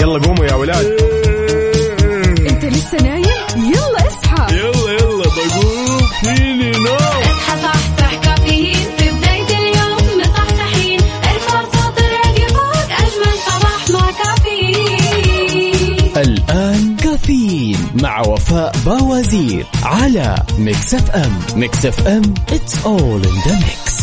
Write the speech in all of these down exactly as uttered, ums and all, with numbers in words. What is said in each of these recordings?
يلا قوموا يا ولاد. انت لسه نايم؟ يلا اصحى. يلا يلا بقوم فيني نوم. اصحى صحصح كافيين في بداية اليوم مصحصحين. ارفع صوت الراديو فوق أجمل صباح مع كافيين. الآن كافيين مع وفاء باوزير على ميكس اف ام. ميكس اف ام it's all in the mix.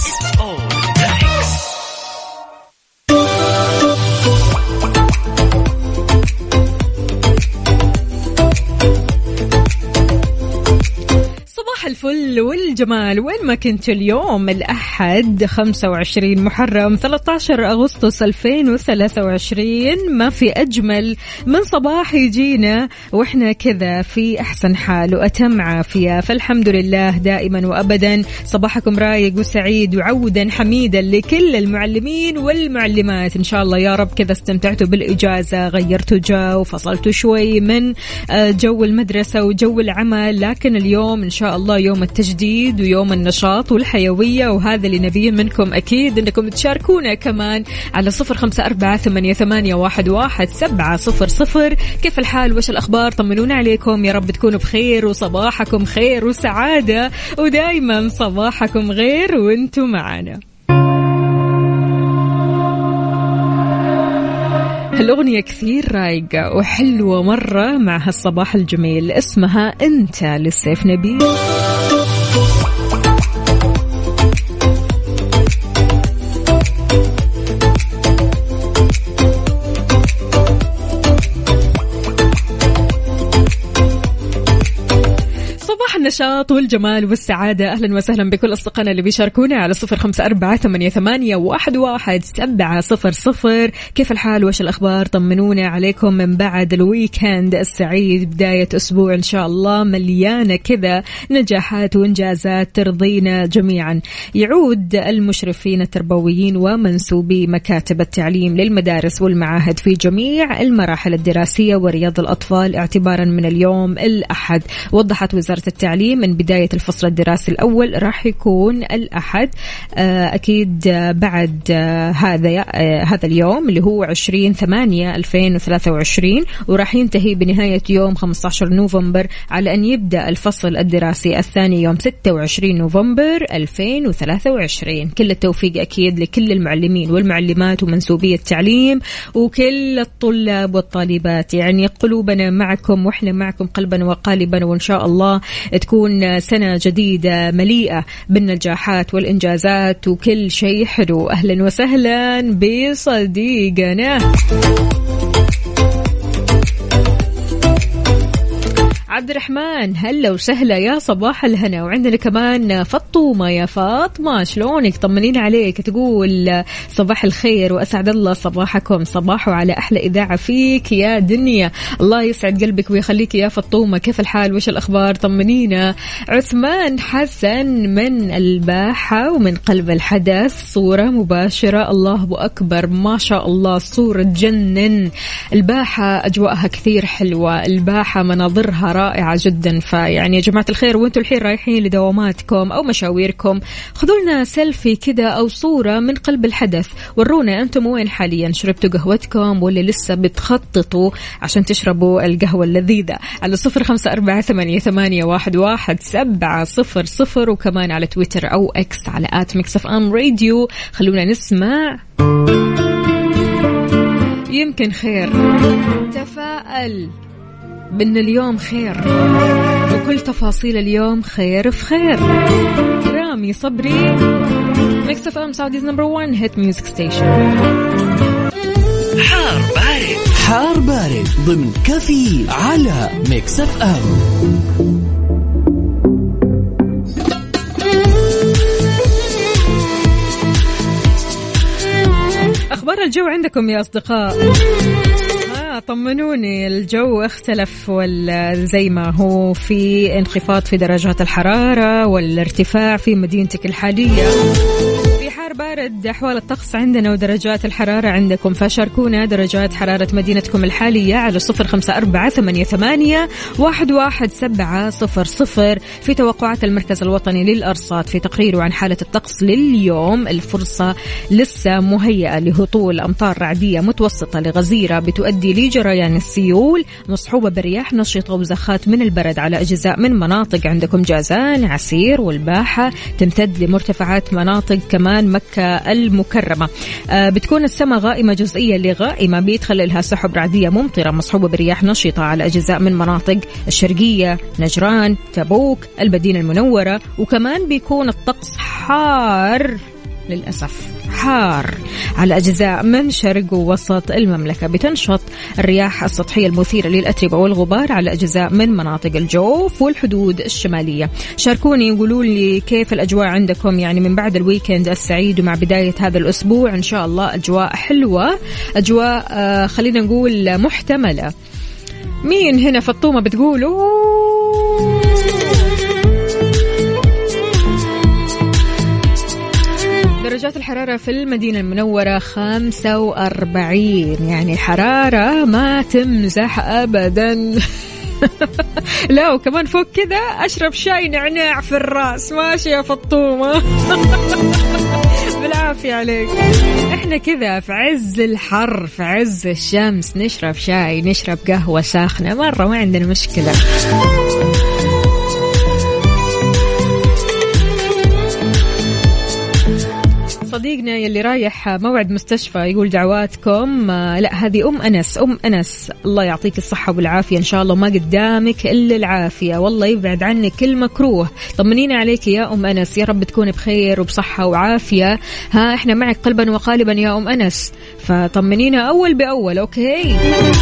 الفل والجمال وين ما كنت اليوم الأحد خمسة وعشرين محرم ثلاثة عشر أغسطس ألفين وثلاثة وعشرين. ما في أجمل من صباح يجينا وإحنا كذا في أحسن حال وأتم عافية، فالحمد لله دائما وأبدا. صباحكم رايق وسعيد وعودا حميدا لكل المعلمين والمعلمات إن شاء الله يا رب. كذا استمتعتوا بالإجازة، غيرتوا جو، فصلتوا شوي من جو المدرسة وجو العمل، لكن اليوم إن شاء الله يوم التجديد ويوم النشاط والحيوية، وهذا اللي نبيه منكم أكيد أنكم تشاركونا كمان على صفر خمسة أربعة ثمانية ثمانية واحد واحد سبعة صفر صفر. كيف الحال؟ وش الأخبار؟ طمنونا عليكم، يا رب تكونوا بخير وصباحكم خير وسعادة ودايما صباحكم غير وانتم معنا. هالأغنية كثير رايقة وحلوة مرة مع هالصباح الجميل، اسمها أنت للسيف نبيل. النشاط والجمال والسعادة. أهلا وسهلا بكل أصدقائنا اللي بيشاركونا على صفر خمسة أربعة ثمانية ثمانية واحد واحد سبعة صفر صفر. كيف الحال؟ وش الأخبار؟ طمنونا عليكم من بعد الويكند السعيد، بداية أسبوع إن شاء الله مليانة كذا نجاحات وإنجازات ترضينا جميعا. يعود المشرفين التربويين ومنسوبي مكاتب التعليم للمدارس والمعاهد في جميع المراحل الدراسية ورياض الأطفال اعتبارا من اليوم الأحد. وضحت وزارة التعليم من بداية الفصل الدراسي الأول راح يكون الأحد أكيد بعد هذا هذا اليوم اللي هو عشرين ثمانية ألفين وثلاثة وعشرين، وراح ينتهي بنهاية يوم خمسة عشر نوفمبر، على أن يبدأ الفصل الدراسي الثاني يوم ستة وعشرين نوفمبر ألفين وثلاثة وعشرين. كل التوفيق أكيد لكل المعلمين والمعلمات ومنسوبي التعليم وكل الطلاب والطالبات، يعني قلوبنا معكم وإحنا معكم قلبا وقالبا، وإن شاء الله تكون سنة جديدة مليئة بالنجاحات والإنجازات وكل شيء حلو. أهلا وسهلا بصديقنا عبد الرحمن، هلا وسهلا، يا صباح الهنا. وعندنا كمان فطومة، يا فاطمة شلونك؟ طمنين عليك. تقول صباح الخير وأسعد الله صباحكم، صباحه على أحلى إذاعة فيك يا دنيا. الله يسعد قلبك ويخليك يا فطومة. كيف الحال؟ وش الأخبار؟ طمنينا. عثمان حسن من الباحة ومن قلب الحدث، صورة مباشرة، الله أكبر ما شاء الله، صورة جنن. الباحة أجواءها كثير حلوة، الباحة مناظرها رائعة جدا. فيعني يا جماعة الخير وانتوا الحين رايحين لدواماتكم أو مشاويركم، خذوا لنا سيلفي كده أو صورة من قلب الحدث، ورونا أنتم وين حاليا، شربتوا قهوتكم ولا لسه بتخططوا عشان تشربوا القهوة اللذيذة؟ على صفر خمسة أربعة ثمانية ثمانية واحد واحد سبعة صفر صفر، وكمان على تويتر أو إكس على آت ميكس أف أم راديو. خلونا نسمع، يمكن خير. تفائل بأن اليوم خير وكل تفاصيل اليوم خير في خير. رامي صبري، ميكس اف ام سعوديز نمبر وان هيت ميوزك ستيشن. حار بارد، حار بارد ضمن كافيين على ميكس اف ام. أخبار الجو عندكم يا أصدقاء؟ طمنوني. الجو اختلف ولا زي ما هو؟ في انخفاض في درجات الحرارة والارتفاع في مدينتك الحالية؟ في حار حار بارد أحوال الطقس عندنا ودرجات الحرارة عندكم، فشاركونا درجات حرارة مدينتكم الحالية على صفر خمسة أربعة ثمانية ثمانية واحد واحد سبعة صفر صفر. في توقعات المركز الوطني للأرصاد في تقريره عن حالة الطقس لليوم، الفرصة لسه مهيئة لهطول أمطار رعدية متوسطة لغزيرة بتؤدي لجريان السيول مصحوبة برياح نشطة وزخات من البرد على أجزاء من مناطق عندكم جازان، عسير والباحة، تمتد لمرتفعات مناطق كمان مكة المكرمة. آه بتكون السماء غائمة جزئية لغائمة بيتخللها سحب رعدية ممطرة مصحوبة برياح نشطة على أجزاء من مناطق الشرقية، نجران، تبوك، المدينة المنورة. وكمان بيكون الطقس حار للأسف، حار على أجزاء من شرق ووسط المملكة. بتنشط الرياح السطحية المثيرة للأتربة والغبار على أجزاء من مناطق الجوف والحدود الشمالية. شاركوني وقولوا لي كيف الأجواء عندكم يعني من بعد الويكند السعيد ومع بداية هذا الأسبوع. إن شاء الله أجواء حلوة، أجواء آه خلينا نقول محتملة. مين هنا فطومة بتقولوا درجات الحرارة في المدينة المنورة خمسة وأربعين، يعني حرارة ما تمزح أبدا. لا وكمان فوق كذا أشرب شاي نعناع في الرأس. ماشي يا فطومة. بالعافية عليك. احنا كذا في عز الحر في عز الشمس نشرب شاي نشرب قهوة ساخنة مرة ما عندنا مشكلة. صديقنا يلي رايح موعد مستشفى يقول دعواتكم. لا هذه أم أنس، أم أنس الله يعطيك الصحة والعافية إن شاء الله، ما قدامك إلا العافية والله يبعد عنك كل مكروه. طمنينا عليك يا أم أنس، يا رب تكون بخير وبصحة وعافية. ها إحنا معك قلبا وقالبا يا أم أنس، فطمنينا أول بأول. أوكي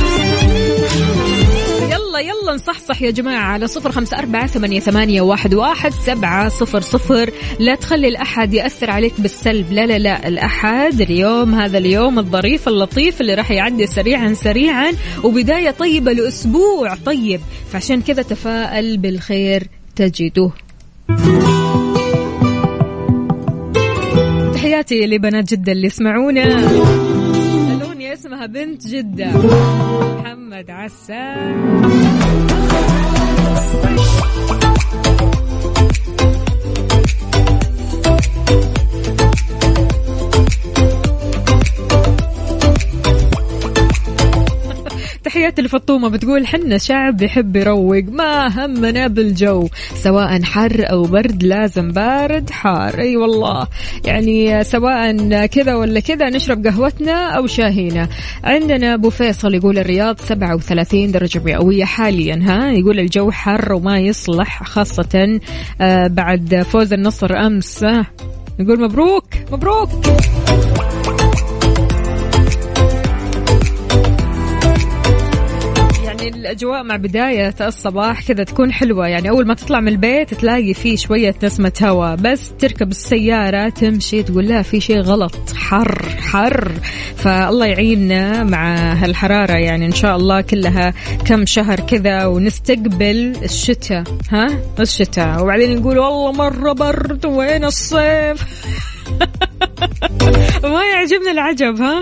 يلا يلا نصحصح يا جماعة على صفر خمسة أربعة ثمانية ثمانية واحد واحد سبعة صفر صفر. لا تخلي الأحد يأثر عليك بالسلب، لا لا لا الأحد اليوم هذا اليوم الظريف اللطيف اللي راح يعدي سريعا سريعا وبداية طيبة لأسبوع طيب، فعشان كذا تفائل بالخير تجده. تحياتي لبنات جدة اللي يسمعونا، اسمها بنت جدة محمد عسان. تحياتي لفطومة بتقول حنا شعب يحب يروق ما همنا بالجو سواء حر أو برد لازم بارد حار. أي والله يعني سواء كذا ولا كذا نشرب قهوتنا أو شاهينا. عندنا أبو فيصل يقول الرياض سبعة وثلاثين درجة مئوية حاليا. ها يقول الجو حر وما يصلح خاصة بعد فوز النصر أمس. يقول مبروك مبروك. الأجواء مع بداية الصباح كذا تكون حلوة، يعني أول ما تطلع من البيت تلاقي فيه شوية نسمة هواء، بس تركب السيارة تمشي تقول لها في شيء غلط، حر حر. فالله يعيننا مع هالحرارة، يعني إن شاء الله كلها كم شهر كذا ونستقبل الشتاء. ها الشتاء وبعدين نقول والله مرة برد وين الصيف. ما يعجبنا العجب. ها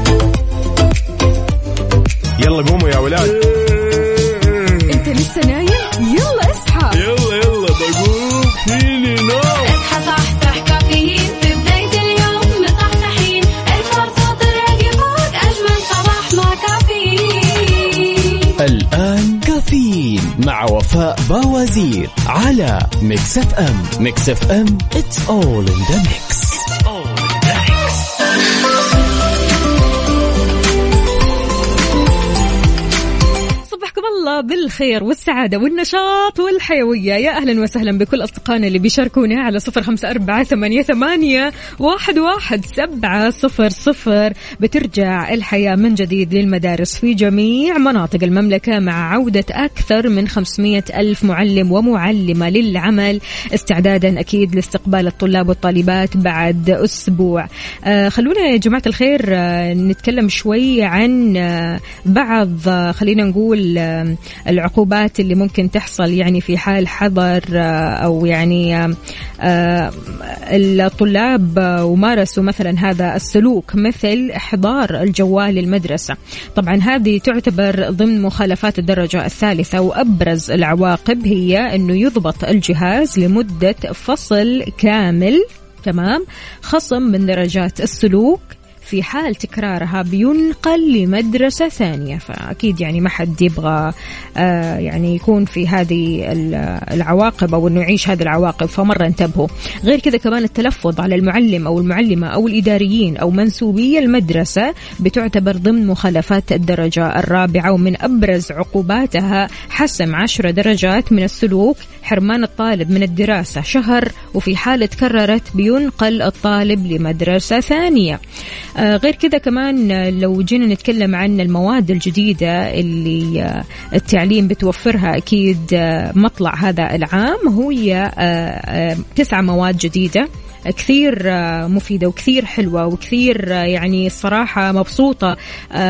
يلا قوموا يا ولاد. انت لسه نايم؟ يلا اصحى. يلا يلا بقوم فيني نوم. اصحى صحصح كافيين في بداية اليوم مصحصحين الفرصة تراقي فوق أجمل صباح مع كافيين. الآن كافيين مع وفاء باوزير على ميكس اف ام. ميكس اف ام it's all in the mix. الله بالخير والسعادة والنشاط والحيوية. يا أهلا وسهلا بكل أصدقائنا اللي بيشاركونا على صفر خمسة أربعة ثمانية ثمانية واحد واحد سبعة صفر صفر. بترجع الحياة من جديد للمدارس في جميع مناطق المملكة مع عودة أكثر من خمسمائة ألف معلم ومعلمة للعمل، استعدادا أكيد لاستقبال الطلاب والطالبات بعد أسبوع. آه خلونا يا جماعة الخير آه نتكلم شوي عن آه بعض آه خلينا نقول آه العقوبات اللي ممكن تحصل يعني في حال حظر أو يعني الطلاب ومارسوا مثلا هذا السلوك، مثل إحضار الجوال للمدرسة. طبعا هذه تعتبر ضمن مخالفات الدرجة الثالثة، وأبرز العواقب هي أنه يضبط الجهاز لمدة فصل كامل، تمام، خصم من درجات السلوك، في حال تكرارها بينقل لمدرسة ثانية. فأكيد يعني ما حد يبغى آه يعني يكون في هذه العواقب أو إنه يعيش هذه العواقب، فمرة انتبهوا. غير كذا كمان التلفظ على المعلم أو المعلمة أو الإداريين أو منسوبي المدرسة بتعتبر ضمن مخالفات الدرجة الرابعة، ومن أبرز عقوباتها حسم عشر درجات من السلوك، حرمان الطالب من الدراسة شهر، وفي حالة تكررت بينقل الطالب لمدرسة ثانية. آه غير كذا كمان لو جينا نتكلم عن المواد الجديدة اللي آه التعليم بتوفرها، أكيد آه مطلع هذا العام هو آه آه تسعة مواد جديدة كثير مفيدة وكثير حلوة وكثير يعني الصراحة مبسوطة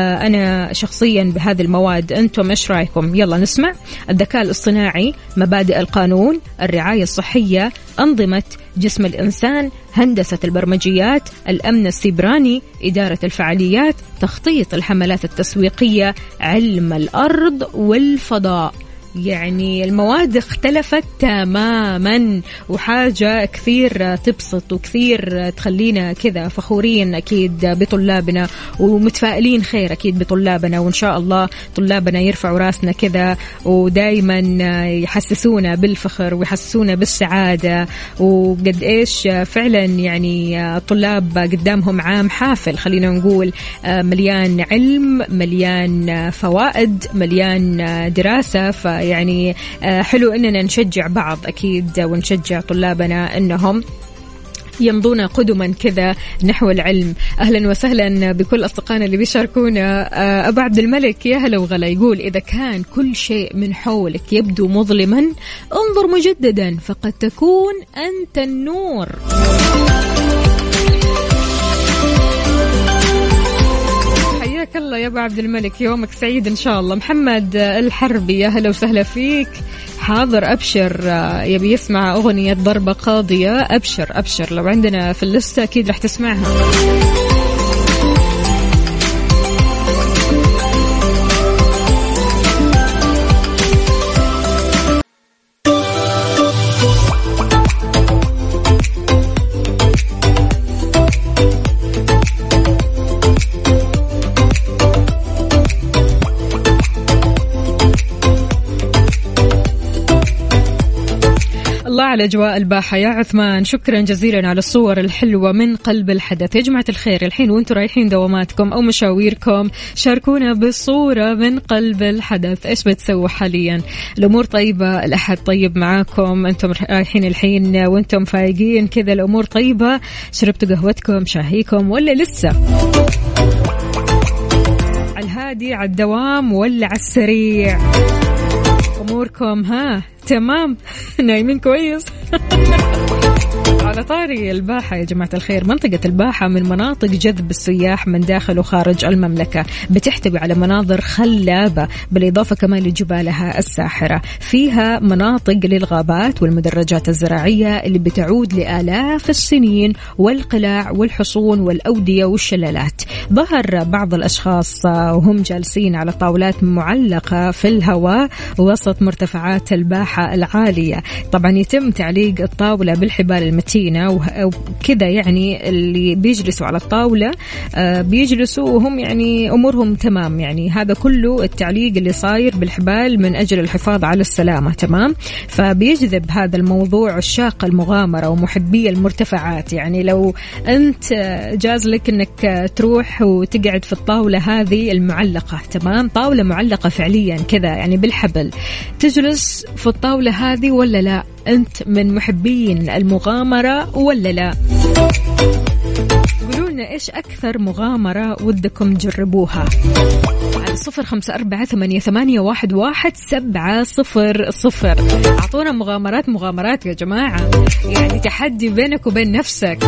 أنا شخصيا بهذه المواد. أنتم إيش رأيكم؟ يلا نسمع. الذكاء الاصطناعي، مبادئ القانون، الرعاية الصحية، أنظمة جسم الإنسان، هندسة البرمجيات، الأمن السيبراني، إدارة الفعاليات، تخطيط الحملات التسويقية، علم الأرض والفضاء. يعني المواد اختلفت تماما، وحاجة كثير تبسط وكثير تخلينا كذا فخورين أكيد بطلابنا ومتفائلين خير أكيد بطلابنا، وإن شاء الله طلابنا يرفعوا راسنا كذا ودايما يحسسونا بالفخر ويحسسونا بالسعادة، وقد إيش فعلا يعني طلاب قدامهم عام حافل، خلينا نقول مليان علم، مليان فوائد، مليان دراسة. ف يعني حلو إننا نشجع بعض أكيد ونشجع طلابنا إنهم يمضون قدما كذا نحو العلم. أهلا وسهلا بكل أصدقائنا اللي بيشاركونا. أبو عبد الملك يا هلا وغلا يقول: إذا كان كل شيء من حولك يبدو مظلما انظر مجددا فقد تكون أنت النور. حياك الله يا أبو عبد الملك، يومك سعيد إن شاء الله. محمد الحربي يا هلا وسهلا فيك. حاضر أبشر، يبي يسمع أغنية ضربة قاضية. أبشر أبشر، لو عندنا في اللستة أكيد رح تسمعها. على أجواء الباحة يا عثمان، شكرا جزيلا على الصور الحلوة من قلب الحدث. يا جماعة الخير، الحين وانتم رايحين دواماتكم أو مشاويركم شاركونا بالصورة من قلب الحدث. إيش بتسووا حاليا؟ الأمور طيبة؟ الأحد طيب معاكم؟ أنتم رايحين الحين وانتم فايقين كذا الأمور طيبة؟ شربتوا قهوتكم شاهيكم ولا لسه؟ على الهادي على الدوام ولا على السريع؟ أموركم ها تمام؟ نايمين كويس؟ على طاري الباحة يا جماعة الخير، منطقة الباحة من مناطق جذب السياح من داخل وخارج المملكة، بتحتوي على مناظر خلابة بالإضافة كمان لجبالها الساحرة. فيها مناطق للغابات والمدرجات الزراعية اللي بتعود لآلاف السنين، والقلاع والحصون والأودية والشلالات. ظهر بعض الأشخاص وهم جالسين على طاولات معلقة في الهواء وسط مرتفعات الباحة العالية. طبعا يتم تعليق الطاولة بالحبال المتينة وكذا، يعني اللي بيجلسوا على الطاولة بيجلسوا وهم يعني أمورهم تمام. يعني هذا كله التعليق اللي صاير بالحبال من أجل الحفاظ على السلامة، تمام؟ فبيجذب هذا الموضوع عشاق المغامرة ومحبي المرتفعات. يعني لو أنت جاز لك أنك تروح وتقعد في الطاولة هذه المعلقة، تمام؟ طاولة معلقة فعليا كذا يعني بالحبل، تجلس في الطاولة هذه ولا لا؟ أنت من محبين المغامرة ولا لا؟ قولوا لنا إيش أكثر مغامرة ودكم تجربوها على صفر خمسة أربعة ثمانية ثمانية واحد واحد سبعة صفر صفر. أعطونا مغامرات مغامرات يا جماعة، يعني تحدي بينك وبين نفسك.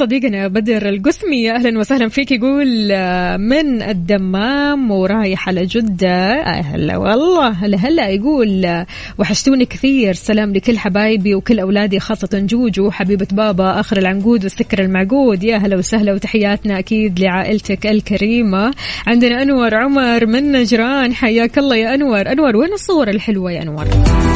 صديقنا بدر القثمي أهلا وسهلا فيك، يقول من الدمام ورايح على جدة. هلا والله هلا هلا. يقول وحشتوني كثير، سلام لكل حبايبي وكل أولادي خاصة جوجو حبيبة بابا آخر العنقود والسكر المعقود. يا هلا وسهلا وتحياتنا أكيد لعائلتك الكريمة. عندنا أنور عمر من نجران، حياك الله يا أنور. أنور وين الصور الحلوة يا أنور؟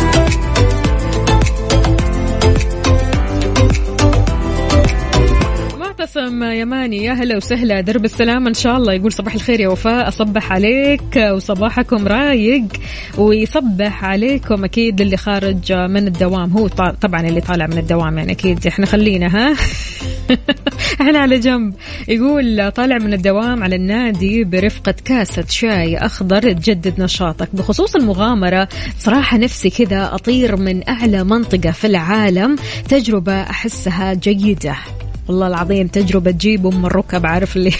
معتصم يماني يا هلا وسهلا، درب السلام إن شاء الله. يقول صباح الخير يا وفاء، أصبح عليك وصباحكم رايق، ويصبح عليكم أكيد اللي خارج من الدوام. هو طبعا اللي طالع من الدوام يعني أكيد إحنا خلينا ها احنا على جنب. يقول طالع من الدوام على النادي برفقة كاسة شاي أخضر تجدد نشاطك. بخصوص المغامرة صراحة نفسي كذا أطير من أعلى منطقة في العالم، تجربة أحسها جيدة والله العظيم، تجربة تجيب أم الركب، عارف اللي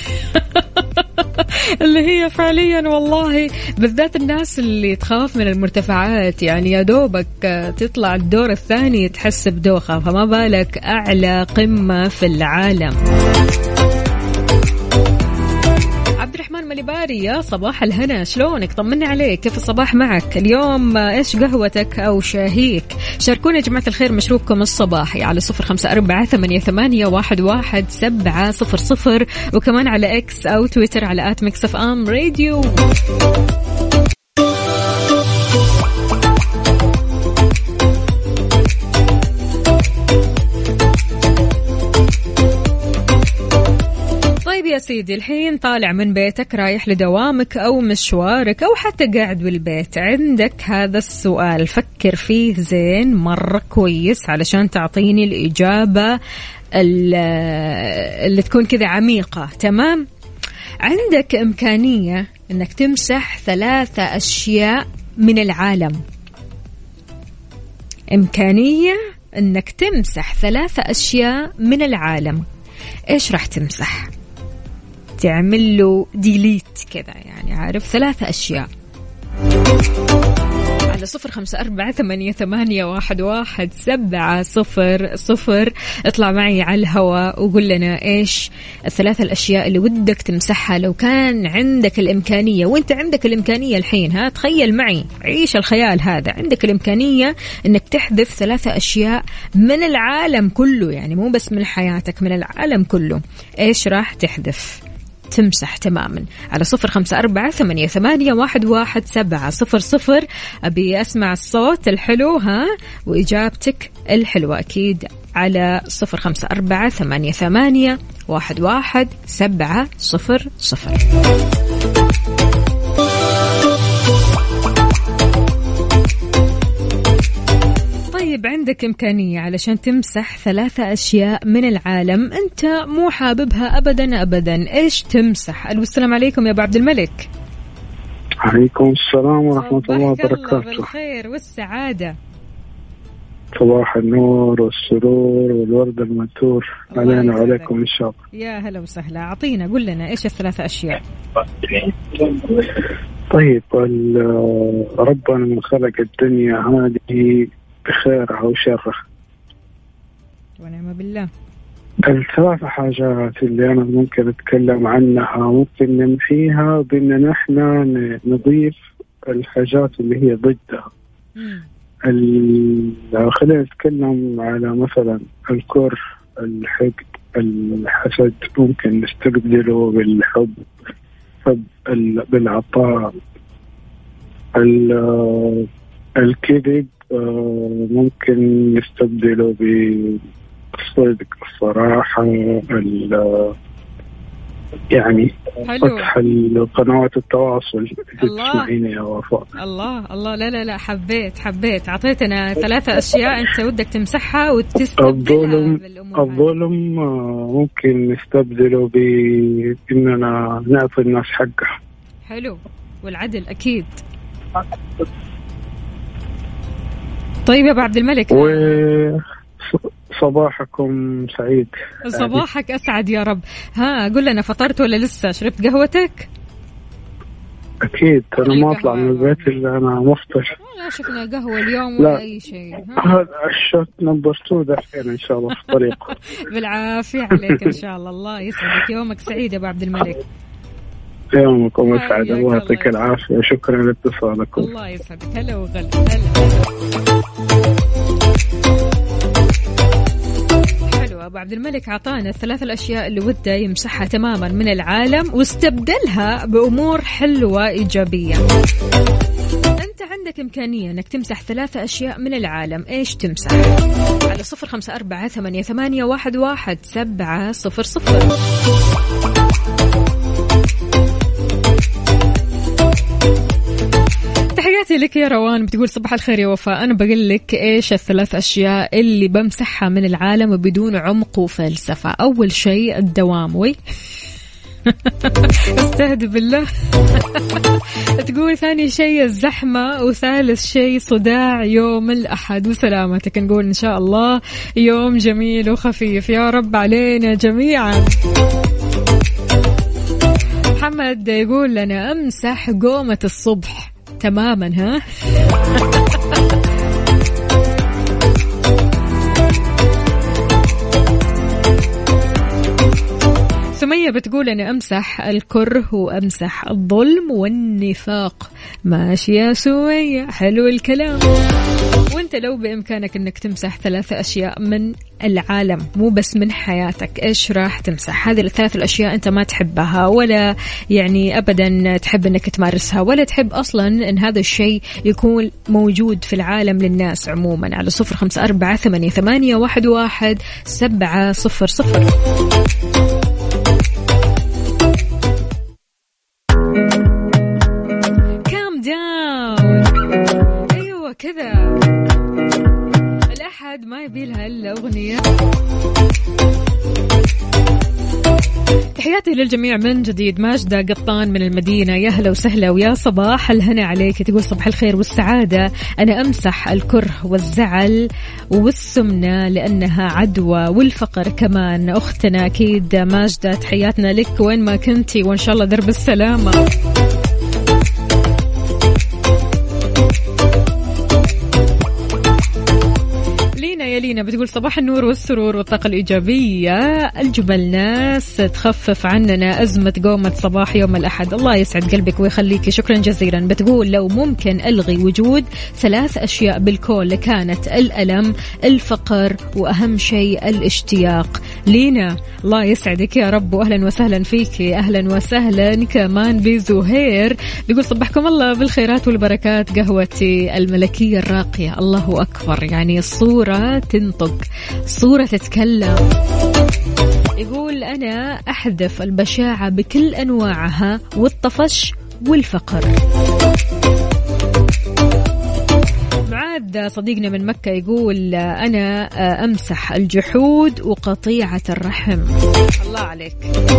اللي هي فعليا والله بالذات الناس اللي تخاف من المرتفعات، يعني يا دوبك تطلع الدور الثاني تحس بدوخة، فما بالك أعلى قمة في العالم. عبد الرحمن مليباري يا صباح الهنا، شلونك؟ طمني عليك، كيف الصباح معك اليوم؟ ايش قهوتك او شاهيك؟ شاركونا يا جماعة الخير مشروبكم الصباحي على صفر خمسة أربعة ثمانية ثمانية واحد واحد سبعة صفر صفر، وكمان على اكس او تويتر على آت ميكس اف ام راديو. يا سيدي الحين طالع من بيتك رايح لدوامك أو مشوارك أو حتى قاعد بالبيت، عندك هذا السؤال فكر فيه زين مرة كويس علشان تعطيني الإجابة اللي تكون كذا عميقة. تمام؟ عندك إمكانية أنك تمسح ثلاثة أشياء من العالم، إمكانية أنك تمسح ثلاثة أشياء من العالم، إيش راح تمسح؟ تعمل له ديليت كذا يعني، عارف، ثلاثة أشياء. على صفر خمسة أربعة ثمانية ثمانية واحد واحد سبعة صفر صفر اطلع معي على الهواء وقول لنا إيش الثلاثة الأشياء اللي ودك تمسحها لو كان عندك الإمكانية. وإنت عندك الإمكانية الحين، ها تخيل معي، عيش الخيال هذا، عندك الإمكانية إنك تحذف ثلاثة أشياء من العالم كله، يعني مو بس من حياتك، من العالم كله، إيش راح تحذف تمسح تماما؟ على صفر خمسة أربعة ثمانية ثمانية واحد واحد سبعة صفر صفر. أبي أسمع الصوت الحلو ها وإجابتك الحلوة أكيد على صفر خمسة أربعة ثمانية ثمانية واحد واحد سبعة صفر صفر. طيب عندك إمكانية علشان تمسح ثلاثة أشياء من العالم أنت مو حاببها أبدا أبدا، إيش تمسح؟ ألو السلام عليكم يا أبو عبد الملك. عليكم السلام ورحمة الله وبركاته. بالخير والسعادة. صباح النور والسرور والورد المنثور علينا وعليكم إن شاء الله. يا هلا وسهلا، أعطينا قل لنا إيش الثلاثة أشياء. طيب ربنا من خلق الدنيا هذه بخيرها وشرها ونعم بالله. الثلاث حاجات اللي أنا ممكن أتكلم عنها ممكن نمحيها بأن نحن نضيف الحاجات اللي هي ضدها. خلينا نتكلم على مثلا الكره، الحقد، الحسد، ممكن نستبدله بالحب، حب بالعطاء. الكذب ممكن نستبدله بالصدق، الصراحة، يعني فتح قنوات التواصل. تسمعيني يا وفاء؟ الله الله، لا لا لا، حبيت حبيت عطيتنا ثلاثة أشياء أنت ودك تمسحها وتستبدلها. الظلم الظلم ممكن نستبدله بإننا نعطي الناس حقها. حلو، والعدل أكيد. طيب يا أبو عبد الملك، و... صباحكم سعيد. صباحك أسعد يا رب. ها قل لنا، فطرت ولا لسه؟ شربت قهوتك؟ أكيد أنا ما أطلع من البيت إلا أنا مفطر. لا شفنا قهوة اليوم ولا أي شيء. هذا الشوت نمبر تو دحين إن شاء الله في الطريق. بالعافية عليك إن شاء الله. الله يسعدك، يومك سعيد أبو عبد الملك. يومكم أسعد، الله يعطيك العافية، شكرا لاتصالكم. الله يسعدك. هلا وغلا. هلا حلو. أبو عبد الملك عطانا الثلاث الأشياء اللي وده يمسحها تماما من العالم واستبدلها بأمور حلوة إيجابية. أنت عندك إمكانية أنك تمسح ثلاثة أشياء من العالم، إيش تمسح؟ على صفر خمسة أربعة ثمانية ثمانية واحد واحد سبعة صفر صفر. تحياتي لك يا روان، بتقول صباح الخير يا وفاء، أنا بقول لك إيش الثلاث أشياء اللي بمسحها من العالم بدون عمق وفلسفة. أول شيء الدوام. وي استهدي بالله. تقول ثاني شيء الزحمة، وثالث شيء صداع يوم الأحد. وسلامتك، نقول إن شاء الله يوم جميل وخفيف يا رب علينا جميعا. محمد يقول لنا أمسح قومة الصبح تماما. ها سمية بتقول أنا أمسح الكره وأمسح الظلم والنفاق. ماشي يا سمية، حلو الكلام. وانت لو بإمكانك أنك تمسح ثلاثة أشياء من العالم مو بس من حياتك، إيش راح تمسح؟ هذه الثلاث الأشياء أنت ما تحبها ولا يعني أبدا تحب أنك تمارسها، ولا تحب أصلا أن هذا الشيء يكون موجود في العالم للناس عموما. على صفر خمسة أربعة ثمانية ثمانية واحد واحد سبعة صفر صفر. أيوة كذا، الأحد ما يبيلها إلا أغنية. تحياتي للجميع من جديد. ماجدة قطان من المدينة، يا هلا وسهلا ويا صباح الهنا عليك. تقول صباح الخير والسعادة، أنا أمسح الكره والزعل والسمنة لأنها عدوى، والفقر كمان. أختنا أكيد ماجدة، تحياتنا لك وين ما كنتي، وإن شاء الله درب السلامة. يا لينا بتقول صباح النور والسرور والطاقة الإيجابية، الجبل ناس تخفف عننا أزمة قومة صباح يوم الأحد. الله يسعد قلبك ويخليك، شكرا جزيلا. بتقول لو ممكن ألغي وجود ثلاث أشياء بالكون لكانت الألم، الفقر، وأهم شيء الاشتياق. لينا الله يسعدك يا رب، وأهلا وسهلا فيك. أهلا وسهلا كمان بزهير، بيقول صبحكم الله بالخيرات والبركات، قهوتي الملكية الراقية. الله أكبر، يعني الصورة تنطق، صورة تتكلم. يقول أنا أحذف البشاعة بكل أنواعها والطفش والفقر. معاذ صديقنا من مكة يقول أنا أمسح الجحود وقطيعة الرحم. الله عليك.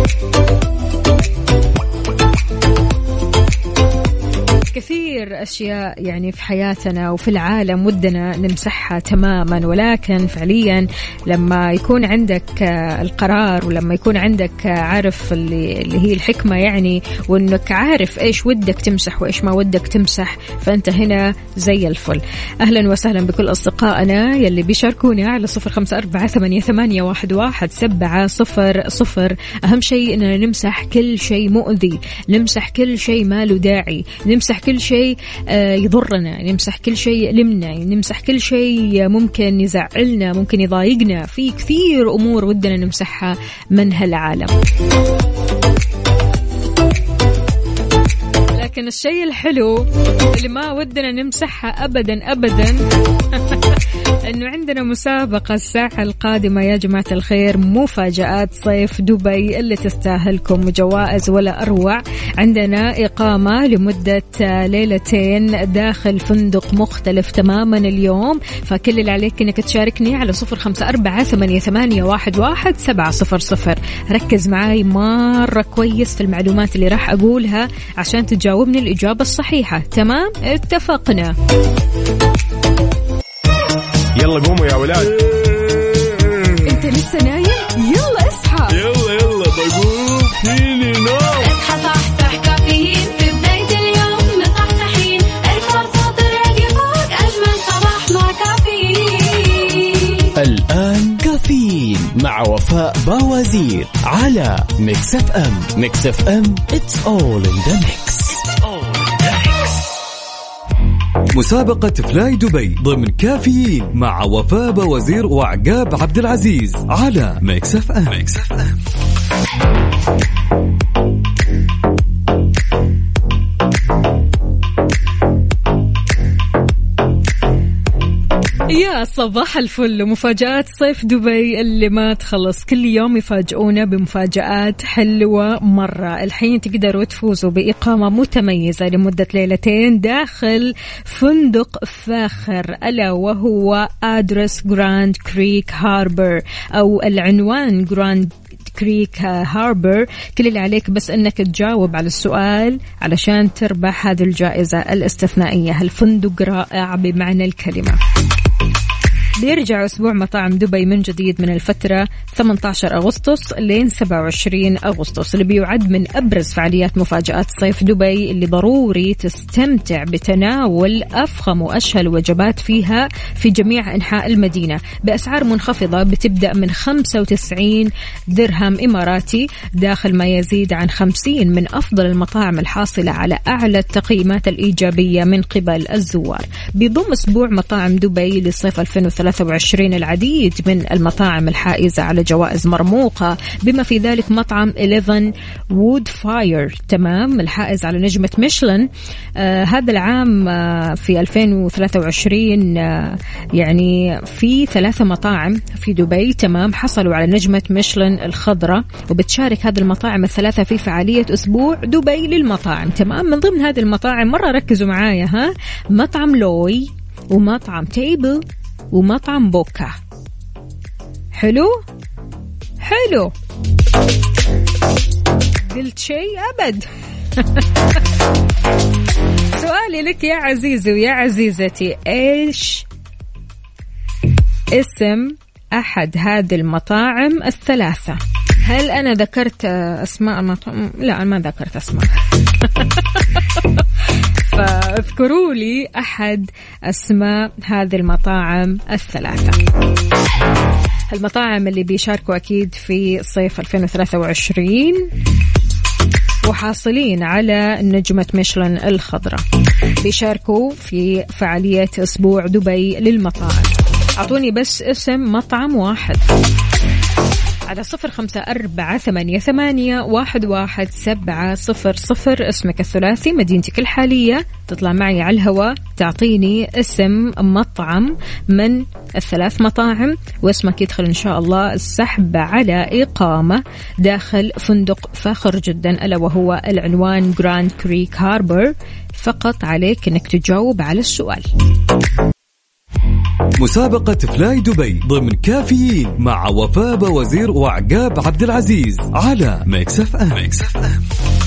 كثير أشياء يعني في حياتنا وفي العالم ودنا نمسحها تماما، ولكن فعليا لما يكون عندك القرار ولما يكون عندك عارف اللي, اللي هي الحكمة يعني، وأنك عارف إيش ودك تمسح وإيش ما ودك تمسح، فأنت هنا زي الفل. أهلا وسهلا بكل أصدقائنا يلي بيشاركونا على صفر خمسة أربعة ثمانية ثمانية واحد واحد سبعة صفر صفر. أهم شيء أننا نمسح كل شيء مؤذي، نمسح كل شيء ما له داعي، نمسح كل شيء يضرنا، نمسح كل شيء يلمنا، نمسح كل شيء ممكن يزعلنا، ممكن يضايقنا. في كثير أمور ودنا نمسحها من هالعالم، لكن الشيء الحلو اللي ما ودنا نمسحها أبدا أبدا أنه عندنا مسابقة الساعة القادمة يا جماعة الخير، مفاجآت صيف دبي اللي تستاهلكم جوائز ولا أروع. عندنا إقامة لمدة ليلتين داخل فندق مختلف تماما اليوم، فكل اللي عليك أنك تشاركني على صفر خمسة أربعة ثمانية ثمانية واحد واحد سبعة صفر صفر. ركز معاي مرة كويس في المعلومات اللي راح أقولها عشان تجاوبني الإجابة الصحيحة. تمام؟ اتفقنا. يلا قوموا يا ولاد. انت لسه نايم؟ يلا اصحى. يلا يلا بقوم فيني نوم. اصحى صحصح كافيين في بداية اليوم. وزير على ميكس اف ام. ميكس اف ام it's all in the mix. مسابقة فلاي دبي ضمن كافيين مع وفاء وزير وعقاب عبد العزيز على ميكس اف ام. ميكس اف ام. يا صباح الفل، ومفاجآت صيف دبي اللي ما تخلص، كل يوم يفاجئونا بمفاجآت حلوة مرة. الحين تقدروا تفوزوا بإقامة متميزة لمدة ليلتين داخل فندق فاخر، ألا وهو أدرس جراند كريك هاربر، أو العنوان جراند كريك هاربر. كل اللي عليك بس أنك تجاوب على السؤال علشان تربح هذه الجائزة الاستثنائية. هالفندق رائع بمعنى الكلمة. بيرجع أسبوع مطاعم دبي من جديد من الفترة ثمانية عشر أغسطس لين سبعة وعشرين أغسطس، اللي بيعد من أبرز فعاليات مفاجآت صيف دبي، اللي ضروري تستمتع بتناول أفخم وأشهى الوجبات فيها في جميع أنحاء المدينة بأسعار منخفضة بتبدأ من خمسة وتسعين درهم إماراتي، داخل ما يزيد عن خمسين من أفضل المطاعم الحاصلة على أعلى التقييمات الإيجابية من قبل الزوار. بيضم أسبوع مطاعم دبي لصيف ألفين وثلاثة وعشرين العديد من المطاعم الحائزة على جوائز مرموقة، بما في ذلك مطعم إحدى عشر وود فاير، تمام، الحائز على نجمة ميشلان آه هذا العام آه في ألفين وثلاثة وعشرين. آه يعني في ثلاثة مطاعم في دبي، تمام، حصلوا على نجمة ميشلان الخضراء، وبتشارك هذه المطاعم الثلاثة في فعالية أسبوع دبي للمطاعم، تمام. من ضمن هذه المطاعم مرة ركزوا معايا، ها، مطعم لوي، ومطعم تيبل، ومطعم بوكا. حلو حلو، قلت شيء أبد. سؤالي لك يا عزيزي ويا عزيزتي، إيش اسم أحد هذه المطاعم الثلاثة؟ هل أنا ذكرت أسماء المطاعم؟ لا، أنا ما ذكرت أسماء. فاذكروا لي أحد أسماء هذه المطاعم الثلاثة. المطاعم اللي بيشاركوا أكيد في صيف ألفين وثلاثة وعشرين وحاصلين على نجمة ميشلان الخضراء، بيشاركوا في فعالية أسبوع دبي للمطاعم. أعطوني بس اسم مطعم واحد على صفر خمسة أربعة ثمانية ثمانية واحد واحد سبعة صفر صفر. اسمك الثلاثي، مدينتك الحالية، تطلع معي على الهواء تعطيني اسم مطعم من الثلاث مطاعم، واسمك يدخل إن شاء الله السحب على إقامة داخل فندق فاخر جدا، ألا وهو العنوان جراند كريك هاربر. فقط عليك أنك تجاوب على السؤال. مسابقة فلاي دبي ضمن كافيين مع وفاء وزير وعقاب عبد العزيز على ميكس اف ام. ميكس اف ام.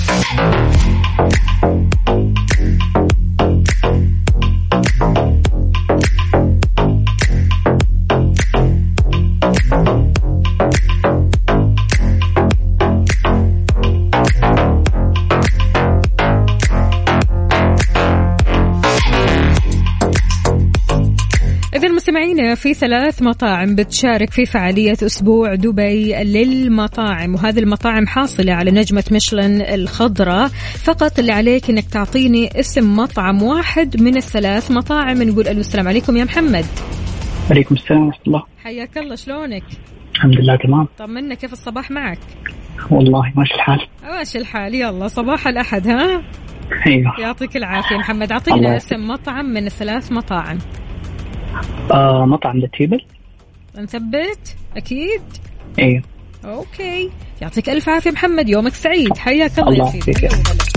مستمعينا، في ثلاث مطاعم بتشارك في فعالية أسبوع دبي للمطاعم، وهذه المطاعم حاصلة على نجمة ميشلان الخضراء. فقط اللي عليك إنك تعطيني اسم مطعم واحد من الثلاث مطاعم. نقول ألو، السلام عليكم يا محمد. عليكم السلام ورحمة الله. حياك الله، شلونك؟ الحمد لله تمام. طمنا، كيف الصباح معك؟ والله ماشي الحال. ماشي الحال، يلا صباح الأحد، ها؟ أيوه، يعطيك العافية محمد. أعطينا اسم مطعم من الثلاث مطاعم. آه مطعم لتيبل. نثبت أكيد. ايه اوكي، يعطيك الف عافيه محمد، يومك سعيد. حياك الله, الله يا سيدي.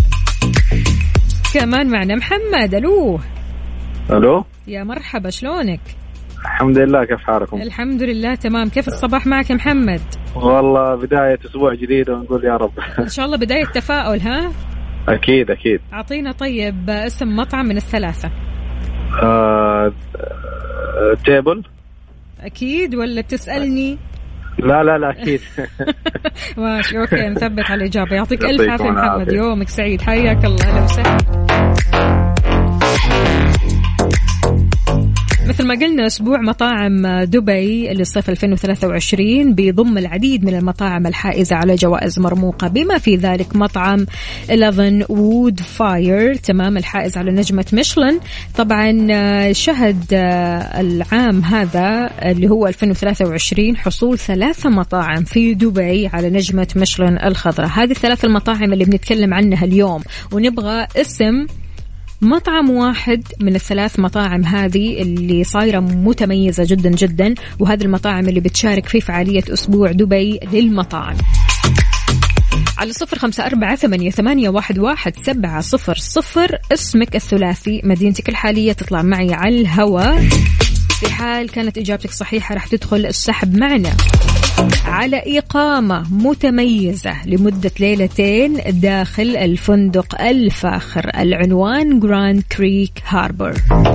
كمان معنا محمد. الو الو، يا مرحبا، شلونك؟ الحمد لله، كيف حالكم؟ الحمد لله تمام. كيف الصباح معك يا محمد؟ والله بدايه اسبوع جديد ونقول يا رب. ان شاء الله بدايه تفاؤل. ها اكيد اكيد. اعطينا طيب اسم مطعم من الثلاثه. آه... تيبل. اكيد ولا بتسالني؟ لا لا لا أكيد. ماشي أوكي، نثبت على الإجابة. يعطيك ألف عافية محمد، يومك سعيد. حياك الله. أهلا وسهلا. مثل ما قلنا أسبوع مطاعم دبي للصيف ألفين وثلاثة وعشرين بيضم العديد من المطاعم الحائزة على جوائز مرموقة، بما في ذلك مطعم إليفن وود فاير، تمام، الحائز على نجمة ميشلان. طبعا شهد العام هذا اللي هو ألفين وثلاثة وعشرين حصول ثلاثة مطاعم في دبي على نجمة ميشلان الخضراء. هذه الثلاث المطاعم اللي بنتكلم عنها اليوم، ونبغى اسم مطعم واحد من الثلاث مطاعم هذه اللي صايرة متميزة جدا جدا، وهذه المطاعم اللي بتشارك في فعالية أسبوع دبي للمطاعم. على صفر خمسة أربعة ثمانية ثمانية واحد واحد سبعة صفر صفر اسمك الثلاثي، مدينتك الحالية، تطلع معي على الهواء. في حال كانت إجابتك صحيحة راح تدخل السحب معنا على إقامة متميزة لمدة ليلتين داخل الفندق الفاخر، العنوان جراند كريك هاربر.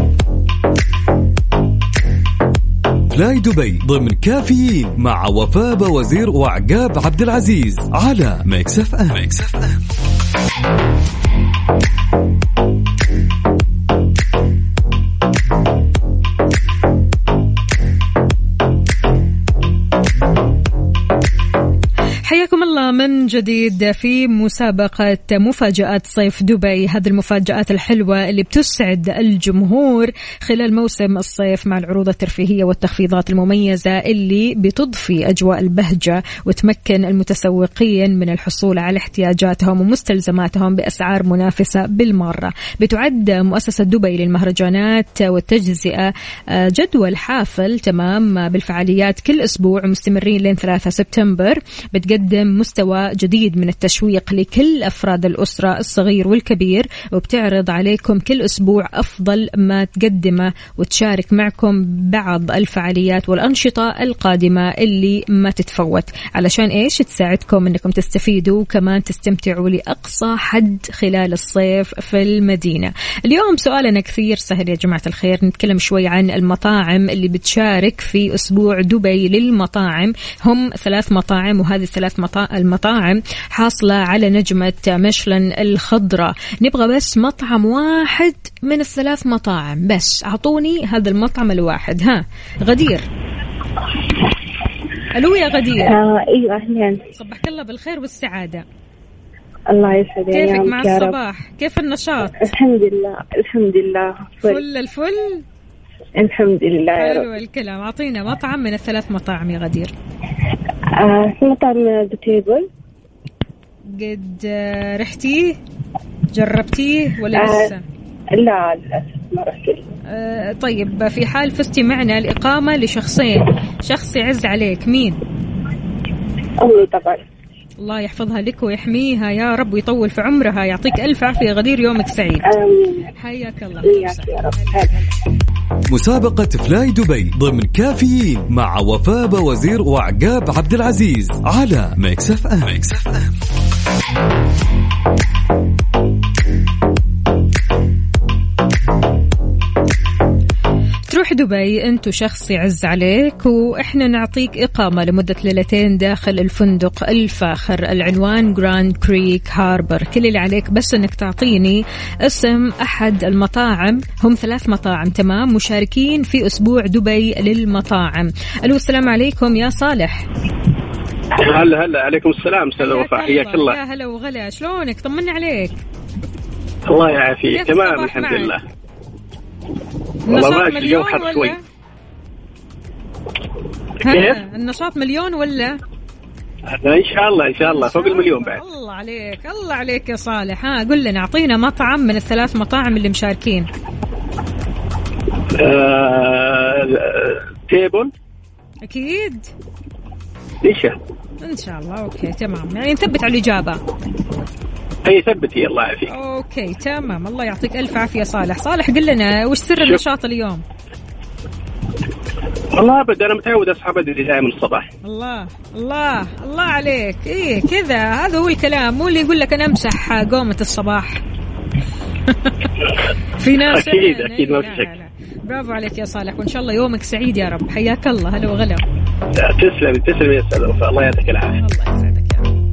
فلاي دبي ضمن كافيين مع وفاء بوزير وعقاب عبد العزيز على ميكس اف ام. ميكس اف ام. حياكم الله من جديد في مسابقة مفاجآت صيف دبي. هذه المفاجآت الحلوة اللي بتسعد الجمهور خلال موسم الصيف مع العروض الترفيهية والتخفيضات المميزة اللي بتضفي أجواء البهجة وتمكن المتسوقين من الحصول على احتياجاتهم ومستلزماتهم بأسعار منافسة بالمرة. بتعد مؤسسة دبي للمهرجانات والتجزئة جدول حافل تمام بالفعاليات كل أسبوع مستمرين لين ثلاثة سبتمبر. بتقدم مستوى جديد من التشويق لكل أفراد الأسرة الصغير والكبير، وبتعرض عليكم كل أسبوع أفضل ما تقدمه وتشارك معكم بعض الفعاليات والأنشطة القادمة اللي ما تتفوت، علشان إيش تساعدكم أنكم تستفيدوا وكمان تستمتعوا لأقصى حد خلال الصيف في المدينة. اليوم سؤالنا كثير سهل يا جماعة الخير، نتكلم شوي عن المطاعم اللي بتشارك في أسبوع دبي للمطاعم. هم ثلاث مطاعم، وهذه الثلاث المطاعم حاصلة على نجمة ميشلان الخضراء. نبغى بس مطعم واحد من الثلاث مطاعم، بس أعطوني هذا المطعم الواحد. ها غدير. ألو يا غدير. آه ايوه اهلا. صبحك الله بالخير والسعادة. الله يسعدك. كيفك مع الصباح؟ كيف النشاط؟ الحمد لله الحمد لله فل الفل. الحمد لله يا رب. حلو الكلام. أعطينا مطعم من الثلاث مطاعم يا غدير. آه مطعم ذا تيبل. قد رحتيه جربتيه ولا آه لسه؟ لا للأسف ما رحت. آه طيب في حال فزتي معنا الإقامة لشخصين، شخص يعز عليك مين؟ أمي طبعا. الله يحفظها لك ويحميها يا رب ويطول في عمرها. يعطيك ألف عافية غدير، يومك سعيد. آمين. حياك الله. إياك يا رب. مسابقة فلاي دبي ضمن كافيين مع وفاء بوزير وعقاب عبد العزيز على ميكس اف ام. ميكس اف ام. تروح دبي أنت شخص يعز عليك، وإحنا نعطيك إقامة لمدة ليلتين داخل الفندق الفاخر، العنوان جراند كريك هاربر. كل اللي عليك بس أنك تعطيني اسم أحد المطاعم. هم ثلاث مطاعم تمام مشاركين في أسبوع دبي للمطاعم. ألو السلام عليكم يا صالح. هلا هلا. عليكم السلام أستاذ وفاء، حياك الله. يا هلا وغلا، شلونك؟ طمني عليك. الله يعافيك. تمام الحمد معك. لله. والله ماشي الجو حر شوي. كيف؟ النشاط مليون ولا؟ إن شاء الله إن شاء الله فوق المليون بعد. الله عليك الله عليك يا صالح. ها قل لنا، أعطينا مطعم من الثلاث مطاعم اللي مشاركين. آه... تيبل. أكيد. إيش؟ إن شاء الله. أوكي تمام، يعني نثبت على الإجابة. أي ثبتي. الله يعافيك. أوكي تمام، الله يعطيك ألف عافية صالح. صالح قل لنا وش سر النشاط اليوم؟ والله أبدا أنا متعود أصحى بدري دائما الصباح. الله الله الله عليك. إيه كذا، هذا هو الكلام، مو اللي يقول لك أنا أمسح قومة الصباح. في ناس أكيد أكيد ما في شك. برافو عليك يا صالح، وإن شاء الله يومك سعيد يا رب. حياك الله. هلا وغلا. تسلمي تسلمي يا أستاذ وفاء، الله يعطيك العافية. الله يسعدك يا رب.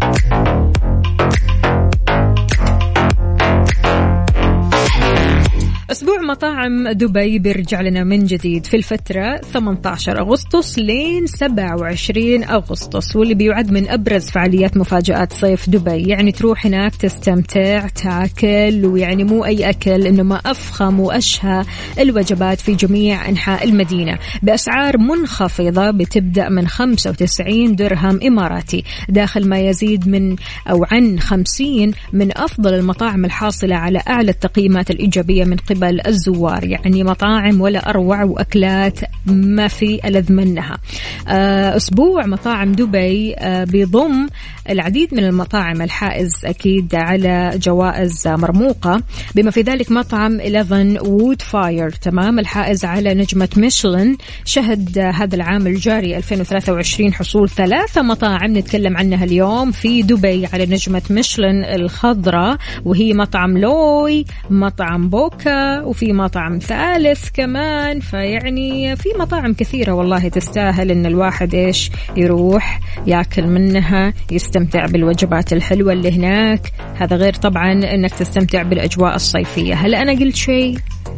أسبوع أسبوع مطاعم دبي بيرجع لنا من جديد في الفترة ثمانية عشر أغسطس لين سبعة وعشرين أغسطس، واللي بيعد من أبرز فعاليات مفاجآت صيف دبي. يعني تروح هناك تستمتع تاكل، ويعني مو أي أكل، إنما أفخم وأشهى الوجبات في جميع أنحاء المدينة بأسعار منخفضة بتبدأ من خمسة وتسعين درهم إماراتي، داخل ما يزيد من أو عن خمسين من أفضل المطاعم الحاصلة على أعلى التقييمات الإيجابية من قبل الزوار. يعني مطاعم ولا أروع وأكلات ما في ألذ منها. أسبوع مطاعم دبي بيضم العديد من المطاعم الحائز أكيد على جوائز مرموقة، بما في ذلك مطعم إحداشر وود فاير، تمام، الحائز على نجمة ميشلان. شهد هذا العام الجاري ألفين وثلاثة وعشرين حصول ثلاثة مطاعم نتكلم عنها اليوم في دبي على نجمة ميشلان الخضراء، وهي مطعم لوي، مطعم بوكا، وفي مطعم ثالث كمان. فيعني في مطاعم كثيرة والله تستاهل إن الواحد إيش يروح يأكل منها، يستمتع بالوجبات الحلوة اللي هناك. هذا غير طبعا إنك تستمتع بالأجواء الصيفية. هل أنا قلت شيء؟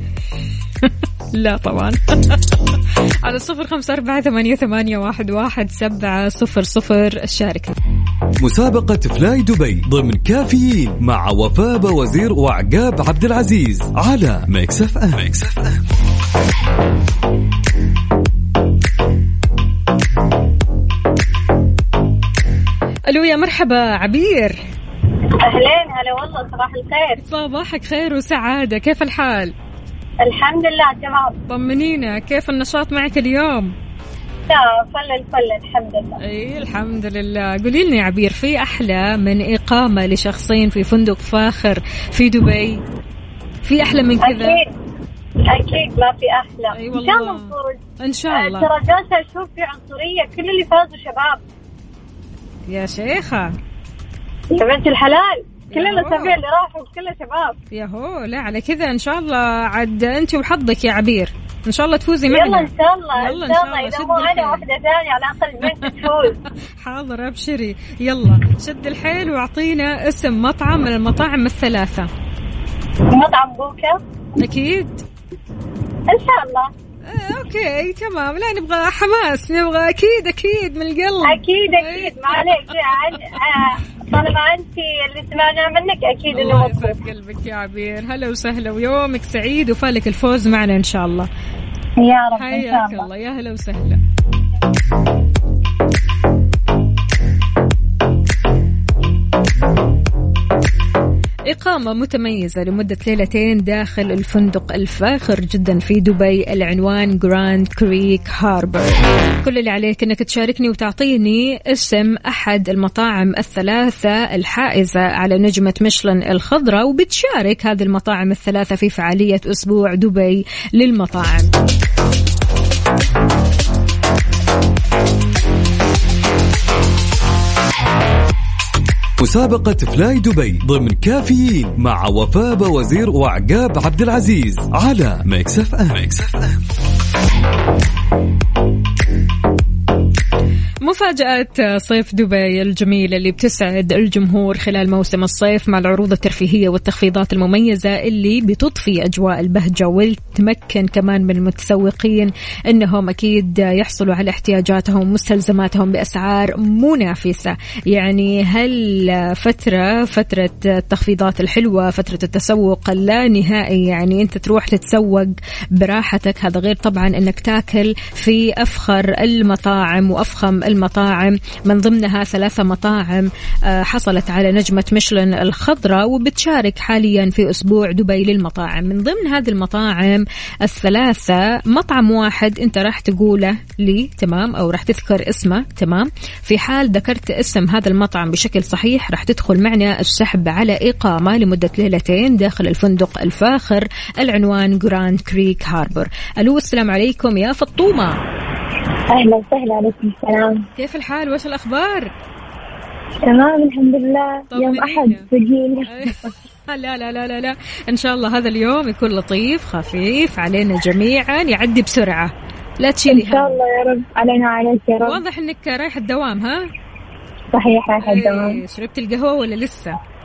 لا طبعا. على صفر خمسة أربعة ثمانية ثمانية واحد واحد سبعة صفر صفر الشارك. مسابقة فلاي دبي ضمن كافيين مع وفاء بوزير وعقاب عبد العزيز على ميكس اف ام. ميكس اف ام. ألو يا مرحبا عبير. أهلين، هلا والله، صباح الخير. صباحك خير وسعادة، كيف الحال؟ الحمد لله تمام. طمنينا، كيف النشاط معك اليوم؟ لا فل الفل الحمد لله. اي الحمد لله. قولي لنا يا عبير، في أحلى من إقامة لشخصين في فندق فاخر في دبي؟ في أحلى من كذا؟ أكيد أكيد ما في أحلى. أي إن شاء الله والله. إن شاء الله. ترى جالسة أشوف في عنصرية، كل اللي فازوا شباب. يا شيخة يا بنت الحلال، كل الأسابيع اللي راحوا كلها شباب. ياهو، لا على كذا إن شاء الله عاد أنت وحظك يا عبير، إن شاء الله تفوزي معنا. يلا إن شاء الله. يلا إن شاء الله، إذا مو أنا واحدة ثانية على الأقل بنت تفوز. حاضر أبشري. يلا شد الحيل واعطينا اسم مطعم من المطاعم الثلاثة. مطعم بوكا أكيد إن شاء الله. آه، أوكي تمام. لا نبغى حماس، نبغى أكيد أكيد من القلب. أكيد أكيد ما عليك. طالما أنت اللي سمعنا منك أكيد إنه الله يسعد قلبك يا عبير. هلا وسهلا ويومك سعيد وفالك الفوز معنا إن شاء الله. يا رب إن شاء حياك الله. الله. يا هلا وسهلا. إقامة متميزة لمدة ليلتين داخل الفندق الفاخر جدا في دبي، العنوان جراند كريك هاربر. كل اللي عليك أنك تشاركني وتعطيني اسم أحد المطاعم الثلاثة الحائزة على نجمة ميشلان الخضراء، وبتشارك هذه المطاعم الثلاثة في فعالية أسبوع دبي للمطاعم. مسابقة فلاي دبي ضمن كافيين مع وفاء بوزير وعقاب عبد العزيز على ميكس اف ام. ميكس اف ام. مفاجآت صيف دبي الجميلة اللي بتسعد الجمهور خلال موسم الصيف مع العروض الترفيهية والتخفيضات المميزة اللي بتضفي أجواء البهجة، وتمكن كمان من المتسوقين أنهم أكيد يحصلوا على احتياجاتهم ومستلزماتهم بأسعار منافسة. يعني هل فترة فترة التخفيضات الحلوة، فترة التسوق اللانهائي، يعني أنت تروح تتسوق براحتك. هذا غير طبعا أنك تاكل في أفخر المطاعم وأفخم المطاعم، من ضمنها ثلاثة مطاعم حصلت على نجمة ميشلان الخضراء وبتشارك حاليا في أسبوع دبي للمطاعم. من ضمن هذه المطاعم الثلاثة مطعم واحد أنت راح تقوله لي، تمام، أو راح تذكر اسمه، تمام. في حال ذكرت اسم هذا المطعم بشكل صحيح راح تدخل معنا السحب على إقامة لمدة ليلتين داخل الفندق الفاخر، العنوان جراند كريك هاربر. ألو السلام عليكم يا فطومة. أهلا وسهلا. عليكم السلام. كيف الحال وش الأخبار؟ تمام الحمد لله. يوم أحد ثقيل. لا لا لا لا لا إن شاء الله هذا اليوم يكون لطيف خفيف علينا جميعا، يعدي بسرعة، لا تشيلي إن شاء الله يا رب. علينا عليك يا رب. واضح إنك رايح الدوام. ها صحيح رايح الدوام. ايه شربت القهوة ولا لسه؟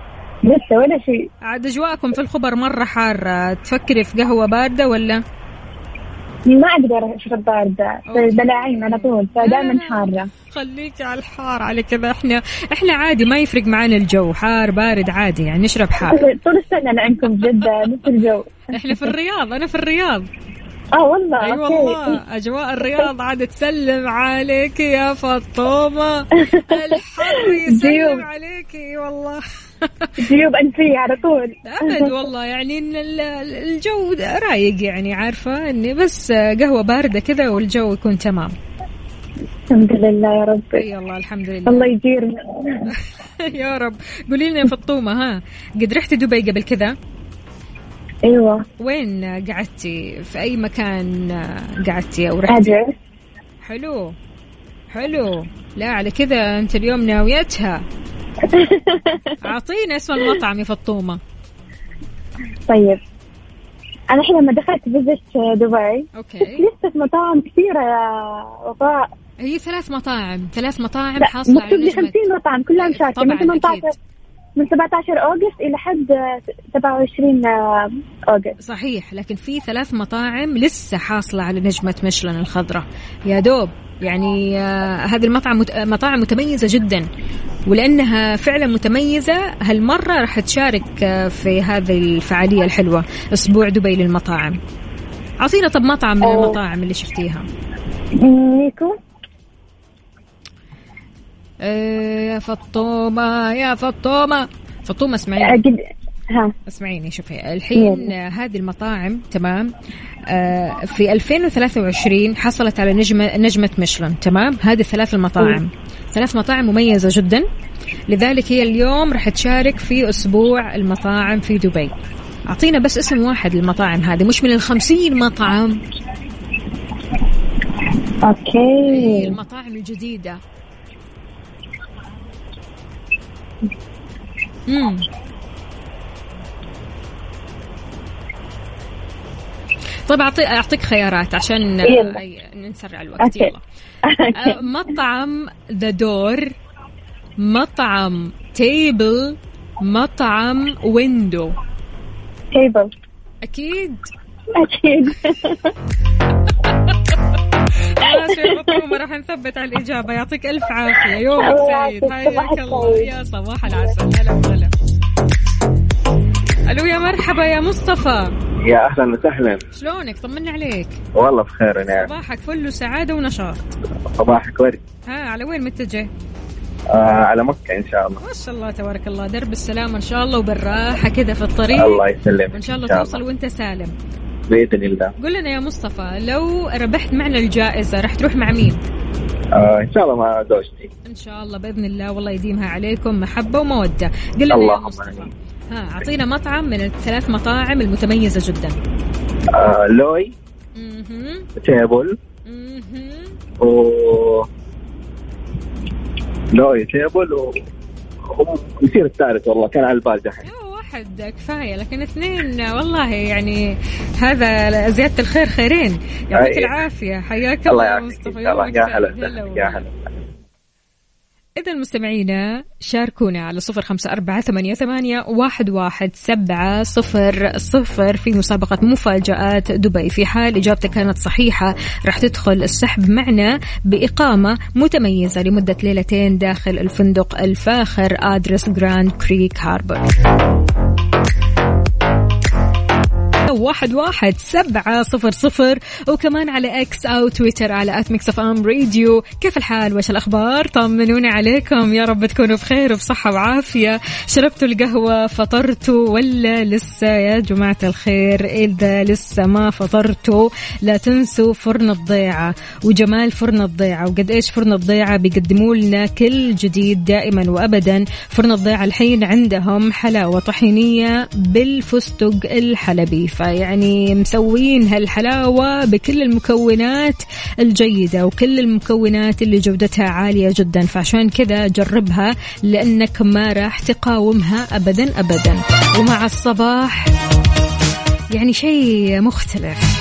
لسه ولا شيء. عاد أجواءكم في الخبر مرة حارة، تفكري في قهوة باردة ولا؟ ما أقدر أشرب باردة، بلاعين على طول، فدائما حارة. خليكي على الحار على كذا. إحنا إحنا عادي ما يفرق معنا الجو، حار بارد عادي يعني نشرب حار. طول السنة أنا عندكم جدة نفس الجو. إحنا في الرياض، أنا في الرياض. اه والله. اي أيوة والله اجواء الرياض عاد تسلم عليك يا فاطمه. الحر يسلم عليك والله. جيوب انفيه على طول. ابد والله يعني الجو رايق يعني عارفه اني بس قهوه بارده كذا والجو يكون تمام. الحمد لله يا رب. اي الله الحمد لله. الله يجيرنا. يا رب. قولي لنا يا فطومه، ها قد رحتي دبي قبل كذا؟ ايوه. وين قعدتي؟ في اي مكان قعدتي او رحتي؟ أجل. حلو حلو. لا على كذا انت اليوم ناويتها. اعطينا اسم المطعم يا فطومه. طيب انا الحين لما دخلت فيزيت دبي اوكي لسه مطاعم كثيره يا وفاء. هي ثلاث مطاعم ثلاث مطاعم حاصله على نجمة خمسين مطعم كلها مشاركه من ثمانية عشر من سبعة عشر أغسطس إلى حد سبعة وعشرين أغسطس. صحيح، لكن في ثلاث مطاعم لسه حاصلة على نجمة ميشلان الخضراء يا دوب. يعني آه هذه المطعم مت... مطاعم متميزة جدا، ولأنها فعلا متميزة هالمرة راح تشارك آه في هذه الفعالية الحلوة أسبوع دبي للمطاعم. عطينا طب مطعم من المطاعم اللي شفتيها. نيكو. إيه يا فطومة يا فطومة فطومة اسمعيني. أجد. ها. اسمعيني شوفي الحين هذه المطاعم تمام. آه في ألفين وثلاثة وعشرين حصلت على نجمة نجمة ميشلان تمام. هذه الثلاث المطاعم مم. ثلاث مطاعم مميزة جدا، لذلك هي اليوم راح تشارك في أسبوع المطاعم في دبي. أعطينا بس اسم واحد للمطاعم هذه، مش من الخمسين مطعم. أوكي. المطاعم الجديدة. امم طيب أعطي أعطيك خيارات عشان نسرع الوقت. يلا. مطعم ذا دور، مطعم تيبل، مطعم ويندو. تيبل. أكيد أكيد. ما راح نثبت على الإجابة. يعطيك ألف عافية، يومك سعيد. حياك الله يا صباح العسل. هلا وسهلا. ألو يا مرحبا يا مصطفى. يا أهلا وسهلا. شلونك؟ طمني عليك. والله بخير أنا. صباحك فل وسعادة ونشاط. صباحك ورد. ها على وين متجه؟ آه على مكة إن شاء الله. ما شاء الله تبارك الله، درب السلامة إن شاء الله وبالراحة كده في الطريق. الله يسلمك. وإن شاء الله توصل وإنت سالم بإذن الله. قل لنا يا مصطفى، لو ربحت معنا الجائزة راح تروح مع مين؟ آه إن شاء الله مع زوجتي. إن شاء الله بإذن الله، والله يديمها عليكم محبة ومودة. قل لنا يا مصطفى، ها أعطينا مطعم من الثلاث مطاعم المتميزة جدا. آه لوي. مهم. تيبل. مهم. و لوي تيبل و ويصير الثالث والله كان على البال دحين. واحد كفاية، لكن اثنين والله يعني هذا زيادة الخير خيرين. يعطيك العافية. حياك الله يا مصطفى. يا هلا يا هلا. إذا المستمعين شاركونا على صفر خمسة أربعة ثمانية ثمانية واحد واحد سبعة صفر صفر في مسابقة مفاجآت دبي. في حال إجابتك كانت صحيحة راح تدخل السحب معنا بإقامة متميزة لمدة ليلتين داخل الفندق الفاخر آدرس جراند كريك هاربر. واحد واحد سبعة صفر صفر، وكمان على اكس او تويتر على ات ميكس اف ام راديو. كيف الحال وش الاخبار؟ طمنوني عليكم، يا رب تكونوا بخير وبصحة وعافية. شربتوا القهوة؟ فطرتوا ولا لسه يا جماعة الخير؟ اذا لسه ما فطرتوا لا تنسوا فرن الضيعة وجمال فرن الضيعة، وقد ايش فرن الضيعة بيقدموا لنا كل جديد دائما وابدا. فرن الضيعة الحين عندهم حلاوة طحينية بالفستق الحلبي، يعني مسوين هالحلاوة بكل المكونات الجيدة وكل المكونات اللي جودتها عالية جدا، فعشان كذا جربها لأنك ما راح تقاومها أبدا أبدا. ومع الصباح يعني شيء مختلف.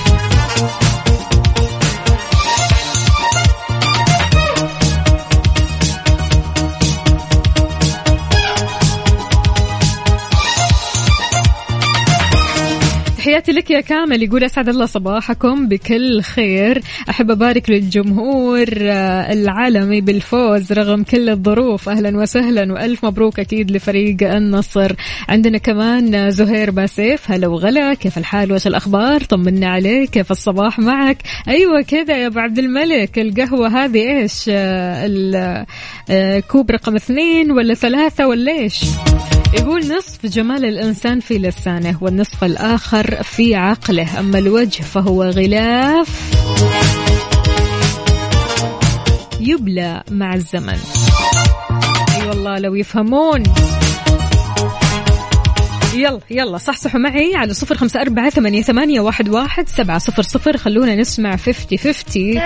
تحياتي لك يا كامل. يقول أسعد الله صباحكم بكل خير. أحب أبارك للجمهور العالمي بالفوز رغم كل الظروف. أهلا وسهلا وألف مبروك أكيد لفريق النصر. عندنا كمان زهير باسيف. هلا وغلا، كيف الحال وش الأخبار؟ طمنا عليك، كيف الصباح معك؟ أيوة كذا يا أبو عبد الملك. القهوة هذه إيش؟ الكوب رقم اثنين ولا ثلاثة ولا إيش؟ يقول نصف جمال الإنسان في لسانه والنصف الآخر في عقله، أما الوجه فهو غلاف يبلى مع الزمن. أي أيوة والله لو يفهمون. يلا يلا صحصحوا معي على صفر خمسة أربعة ثمانية ثمانية واحد واحد سبعة صفر صفر. خلونا نسمع فيفتي فيفتي.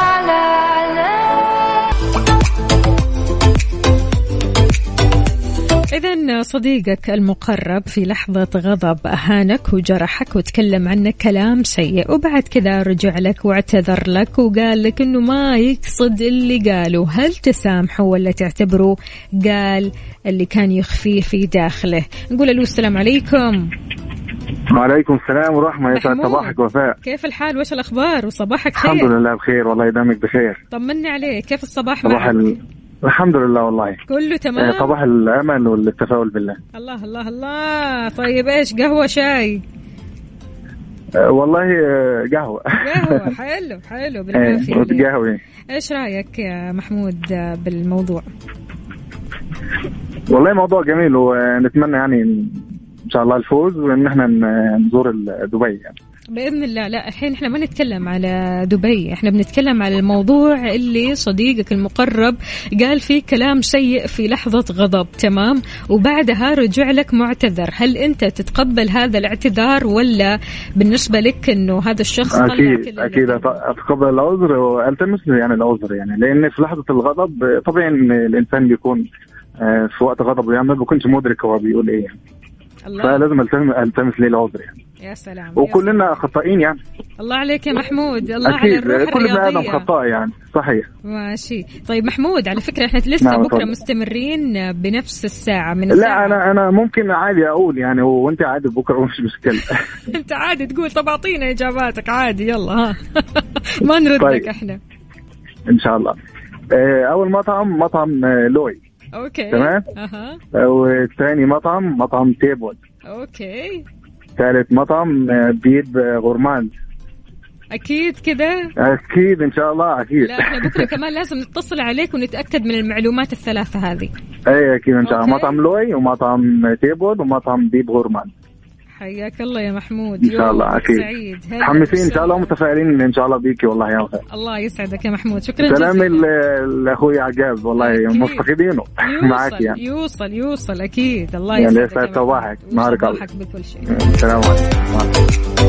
إذن صديقك المقرب في لحظة غضب أهانك وجرحك وتكلم عنك كلام سيء، وبعد كذا رجع لك واعتذر لك وقال لك إنه ما يقصد اللي قاله، هل تسامحه ولا تعتبره قال اللي كان يخفيه في داخله؟ نقول له السلام عليكم. وعليكم السلام ورحمة. يسعد صباحك وفاء، كيف الحال وش الأخبار؟ وصباحك خير؟ الحمد لله بخير والله يدامك بخير. طمني عليك، كيف الصباح صباح معك؟ ال... الحمد لله والله كله تمام. صباح الأمل والتفاؤل بالله. الله الله الله. طيب إيش، قهوة شاي؟ أه والله قهوة. قهوة حلو حلو بالعافية. قهوة. إيش رأيك يا محمود بالموضوع؟ والله موضوع جميل ونتمنى يعني إن شاء الله الفوز وإن احنا نزور دبي يعني. بإذن الله. لا الحين احنا ما نتكلم على دبي، احنا بنتكلم على الموضوع اللي صديقك المقرب قال فيه كلام سيء في لحظة غضب، تمام؟ وبعدها رجع لك معتذر، هل انت تتقبل هذا الاعتذار ولا بالنسبة لك انه هذا الشخص اكيد اكيد اتقبل العذر والتمس يعني العذر يعني، لان في لحظة الغضب طبعا الانسان بيكون في وقت غضبه يعني ما بيكونش مدرك هو بيقول ايه يعني. فلازم التمس ليه العذر يعني. يا سلام. وكلنا خطائين يعني. الله عليك يا محمود. الله أكيد. على الروح كل الرياضية. آدم خطاء يعني. صحيح. ماشي. طيب محمود على فكرة احنا لسه نعم بكرة طبعا. مستمرين بنفس الساعة من الساعة. لا أنا أنا ممكن عادي أقول يعني وأنت عادي بكرة مش مشكلة. أنت عادي تقول. طب أعطينا إجاباتك عادي يلا ها. ما نردك طيب. احنا. إن شاء الله. أول مطعم مطعم لوي. أوكي. تمام. أها. والثاني مطعم مطعم تيبول. أوكي. ثالث مطعم بيد غورمان. أكيد كده. أكيد إن شاء الله أكيد. لا إحنا بكرة كمان لازم نتصل عليك ونتأكد من المعلومات الثلاثة هذه. أي أكيد إن شاء الله. مطعم لوي ومطعم تيبول ومطعم بيد غورمان. حياك الله يا محمود. إن شاء الله أكيد. سعيد. حمسين إن شاء الله ومتفائلين إن شاء الله بيكي والله يا خير. الله يسعدك يا محمود. شكرا جزيلا. سلام لأخوي عقاب والله مفتقدينه معك يعني. يوصل يوصل أكيد. الله يسعدك. يعني يسعد صباحك. نهارك الله. بكل شيء. السلام عليكم.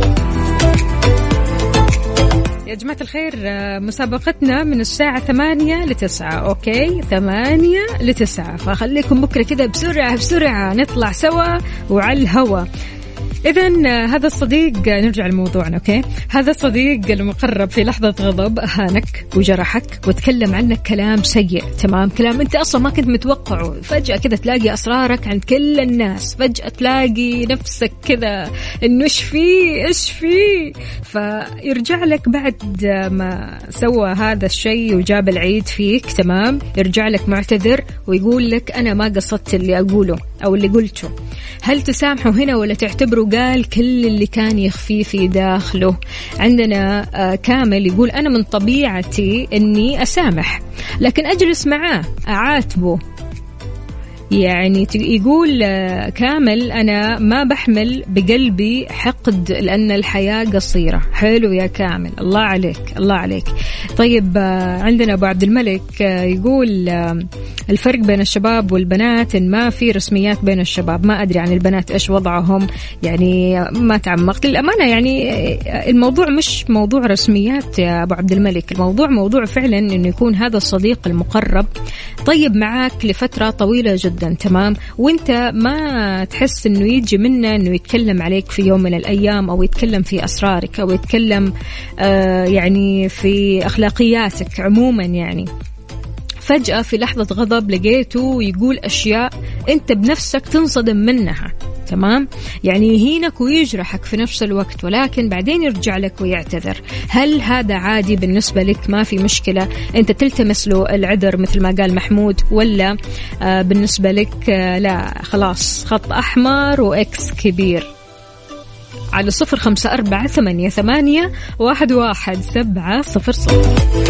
يا جماعة الخير مسابقتنا من الساعة ثمانية لتسعة. أوكي ثمانية لتسعة، فخليكم بكرة كده بسرعة بسرعة نطلع سوا وعلى الهوا. إذن هذا الصديق، نرجع لموضوعنا. أوكي هذا الصديق المقرب في لحظة غضب أهانك وجرحك وتكلم عنك كلام سيء، تمام؟ كلام أنت أصلا ما كنت متوقعه. فجأة كذا تلاقي أسرارك عند كل الناس، فجأة تلاقي نفسك كذا إنه إيش فيه إيش فيه، فيرجع لك بعد ما سوى هذا الشيء وجاب العيد فيك، تمام؟ يرجع لك معتذر ويقول لك أنا ما قصدت اللي أقوله أو اللي قلته. هل تسامحه هنا ولا تعتبره قال كل اللي كان يخفيه في داخله؟ عندنا آه كامل يقول أنا من طبيعتي أني أسامح، لكن أجلس معاه أعاتبه. يعني يقول آه كامل أنا ما بحمل بقلبي حقد لأن الحياة قصيرة. حلو يا كامل، الله عليك الله عليك. طيب آه عندنا أبو عبد الملك آه يقول آه الفرق بين الشباب والبنات إن ما في رسميات بين الشباب. ما أدري عن البنات إيش وضعهم، يعني ما تعمقت للأمانة. يعني الموضوع مش موضوع رسميات يا أبو عبد الملك، الموضوع موضوع فعلا إنه يكون هذا الصديق المقرب طيب معاك لفترة طويلة جدا، تمام؟ وإنت ما تحس إنه يجي منه إنه يتكلم عليك في يوم من الأيام أو يتكلم في أسرارك أو يتكلم آه يعني في أخلاقياتك عموما. يعني فجأة في لحظة غضب لقيته يقول أشياء أنت بنفسك تنصدم منها. تمام؟ يعني يهينك ويجرحك في نفس الوقت، ولكن بعدين يرجع لك ويعتذر. هل هذا عادي بالنسبة لك؟ ما في مشكلة أنت تلتمس له العذر مثل ما قال محمود، ولا آه بالنسبة لك آه لا خلاص خط أحمر وإكس كبير؟ على صفر خمسة أربعة ثمانية ثمانية واحد واحد سبعة صفر صفر.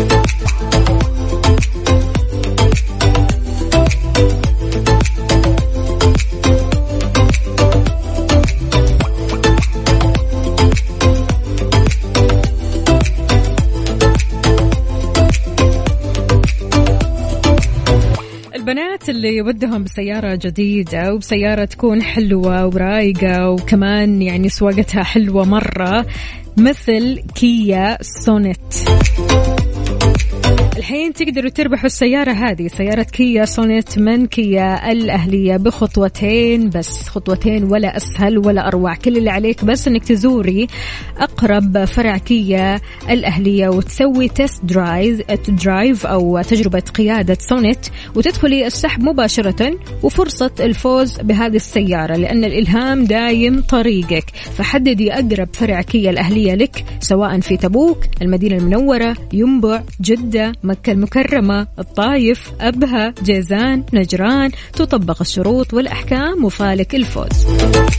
البنات اللي ودهم بسيارة جديدة وبسيارة تكون حلوة ورايقة وكمان يعني سواقتها حلوة مرة، مثل كيا سونيت. الحين تقدروا تربحوا السيارة هذه، سيارة كيا سونيت من كيا الأهلية، بخطوتين بس، خطوتين ولا أسهل ولا أروع. كل اللي عليك بس أنك تزوري أقرب فرع كيا الأهلية وتسوي تيست درايف درايف أو تجربة قيادة سونيت، وتدخلي السحب مباشرة وفرصة الفوز بهذه السيارة، لأن الإلهام دايم طريقك. فحددي أقرب فرع كيا الأهلية لك، سواء في تبوك، المدينة المنورة، ينبع، جدة، مكة المكرمة، الطايف، أبها، جيزان، نجران. تطبق الشروط والأحكام وفالك الفوز.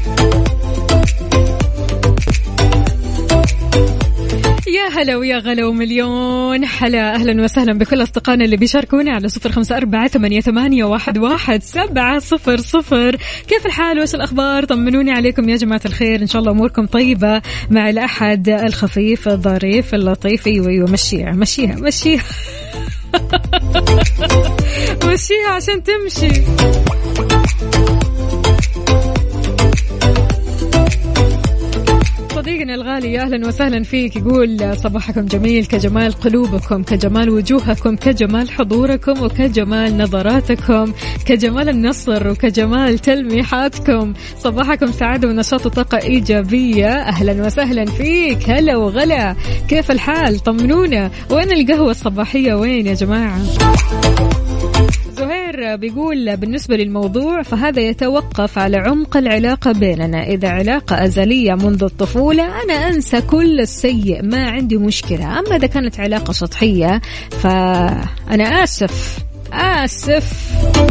يا هلا ويا غلا ومليون حلا، أهلا وسهلا بكل أصدقائنا اللي بيشاركونا على صفر خمسة أربعة ثمانية ثمانية واحد واحد سبعة صفر صفر. كيف الحال وش الأخبار؟ طمنوني عليكم يا جماعة الخير، إن شاء الله أموركم طيبة مع الأحد الخفيف الظريف اللطيف. أيوة أيوة مشيها مشيها مشيها مشيها عشان تمشي. صديقنا الغالي أهلا وسهلا فيك، يقول صباحكم جميل كجمال قلوبكم، كجمال وجوهكم، كجمال حضوركم، وكجمال نظراتكم، كجمال النصر، وكجمال تلميحاتكم. صباحكم سعادة ونشاط وطاقة إيجابية. أهلا وسهلا فيك، هلا وغلا. كيف الحال؟ طمنونا، وين القهوة الصباحية؟ وين يا جماعة؟ زهير بيقول بالنسبة للموضوع فهذا يتوقف على عمق العلاقة بيننا. إذا علاقة أزلية منذ الطفولة أنا أنسى كل السيء، ما عندي مشكلة. أما إذا كانت علاقة سطحية فأنا آسف آسف.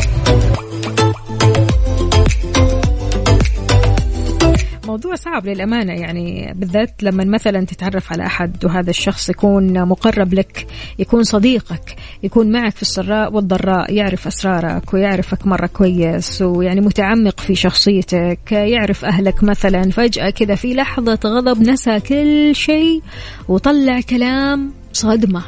موضوع صعب للأمانة، يعني بالذات لما مثلا تتعرف على أحد وهذا الشخص يكون مقرب لك، يكون صديقك، يكون معك في السراء والضراء، يعرف أسرارك ويعرفك مرة كويس، ويعني متعمق في شخصيتك، يعرف أهلك مثلا. فجأة كذا في لحظة غضب نسى كل شيء وطلع كلام صدمة.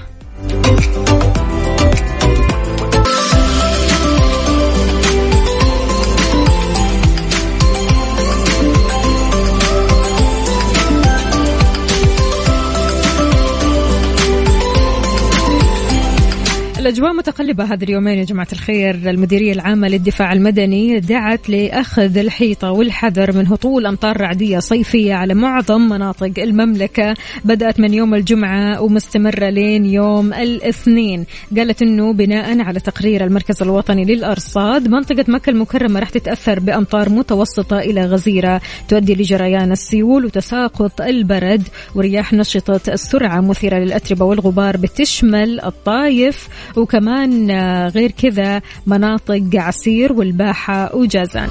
الأجواء متقلبة هذا اليومين يا جماعة الخير. المديرية العامة للدفاع المدني دعت لأخذ الحيطة والحذر من هطول أمطار رعدية صيفية على معظم مناطق المملكة، بدأت من يوم الجمعة ومستمرة لين يوم الاثنين. قالت أنه بناء على تقرير المركز الوطني للأرصاد منطقة مكة المكرمة راح تتأثر بأمطار متوسطة إلى غزيرة تؤدي لجريان السيول وتساقط البرد ورياح نشطة السرعة مثيرة للأتربة والغبار، بتشمل الطايف وكمان غير كذا مناطق عسير والباحة وجازان.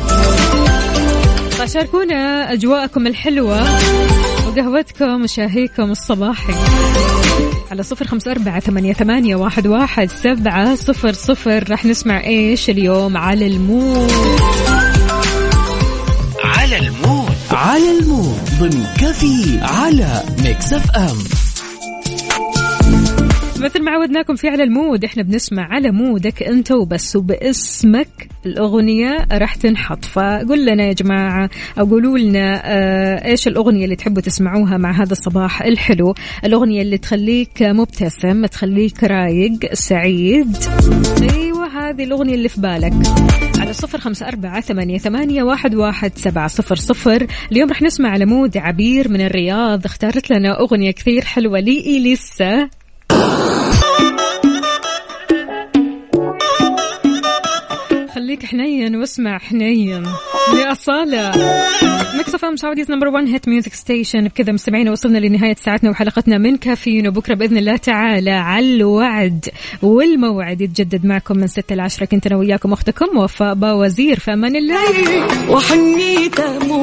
فشاركونا أجواءكم الحلوة وقهوتكم وشاهيكم الصباحي على صفر خمسة أربعة ثمانية ثمانية واحد واحد سبعة صفر صفر. رح نسمع إيش اليوم على المود؟ على المود على المود ضمن كافيين على ميكس اف ام. مثل ما عودناكم في على المود، احنا بنسمع على مودك انت وبس، وباسمك الأغنية راح تنحط. فقول لنا يا جماعة أو قولوا لنا اه ايش الأغنية اللي تحبوا تسمعوها مع هذا الصباح الحلو، الأغنية اللي تخليك مبتسم، تخليك رايق سعيد. ايوه هذه الأغنية اللي في بالك على صفر خمسة أربعة ثمانية ثمانية واحد واحد سبعة صفر صفر. اليوم رح نسمع على مود عبير من الرياض، اختارت لنا أغنية كثير حلوة لإليسا. خليك حنين واسمع حنين لأصالة. ميكس اف ام سعوديز نمبر ون هيت ميوزك ستيشن. بكذا مستمعينا وصلنا لنهاية ساعتنا وحلقتنا من كافيين، وبكرة بإذن الله تعالى على الوعد والموعد يتجدد معكم من ستة إلى عشرة. كنت أنا وياكم أختكم وفاء باوزير، في أمان الله.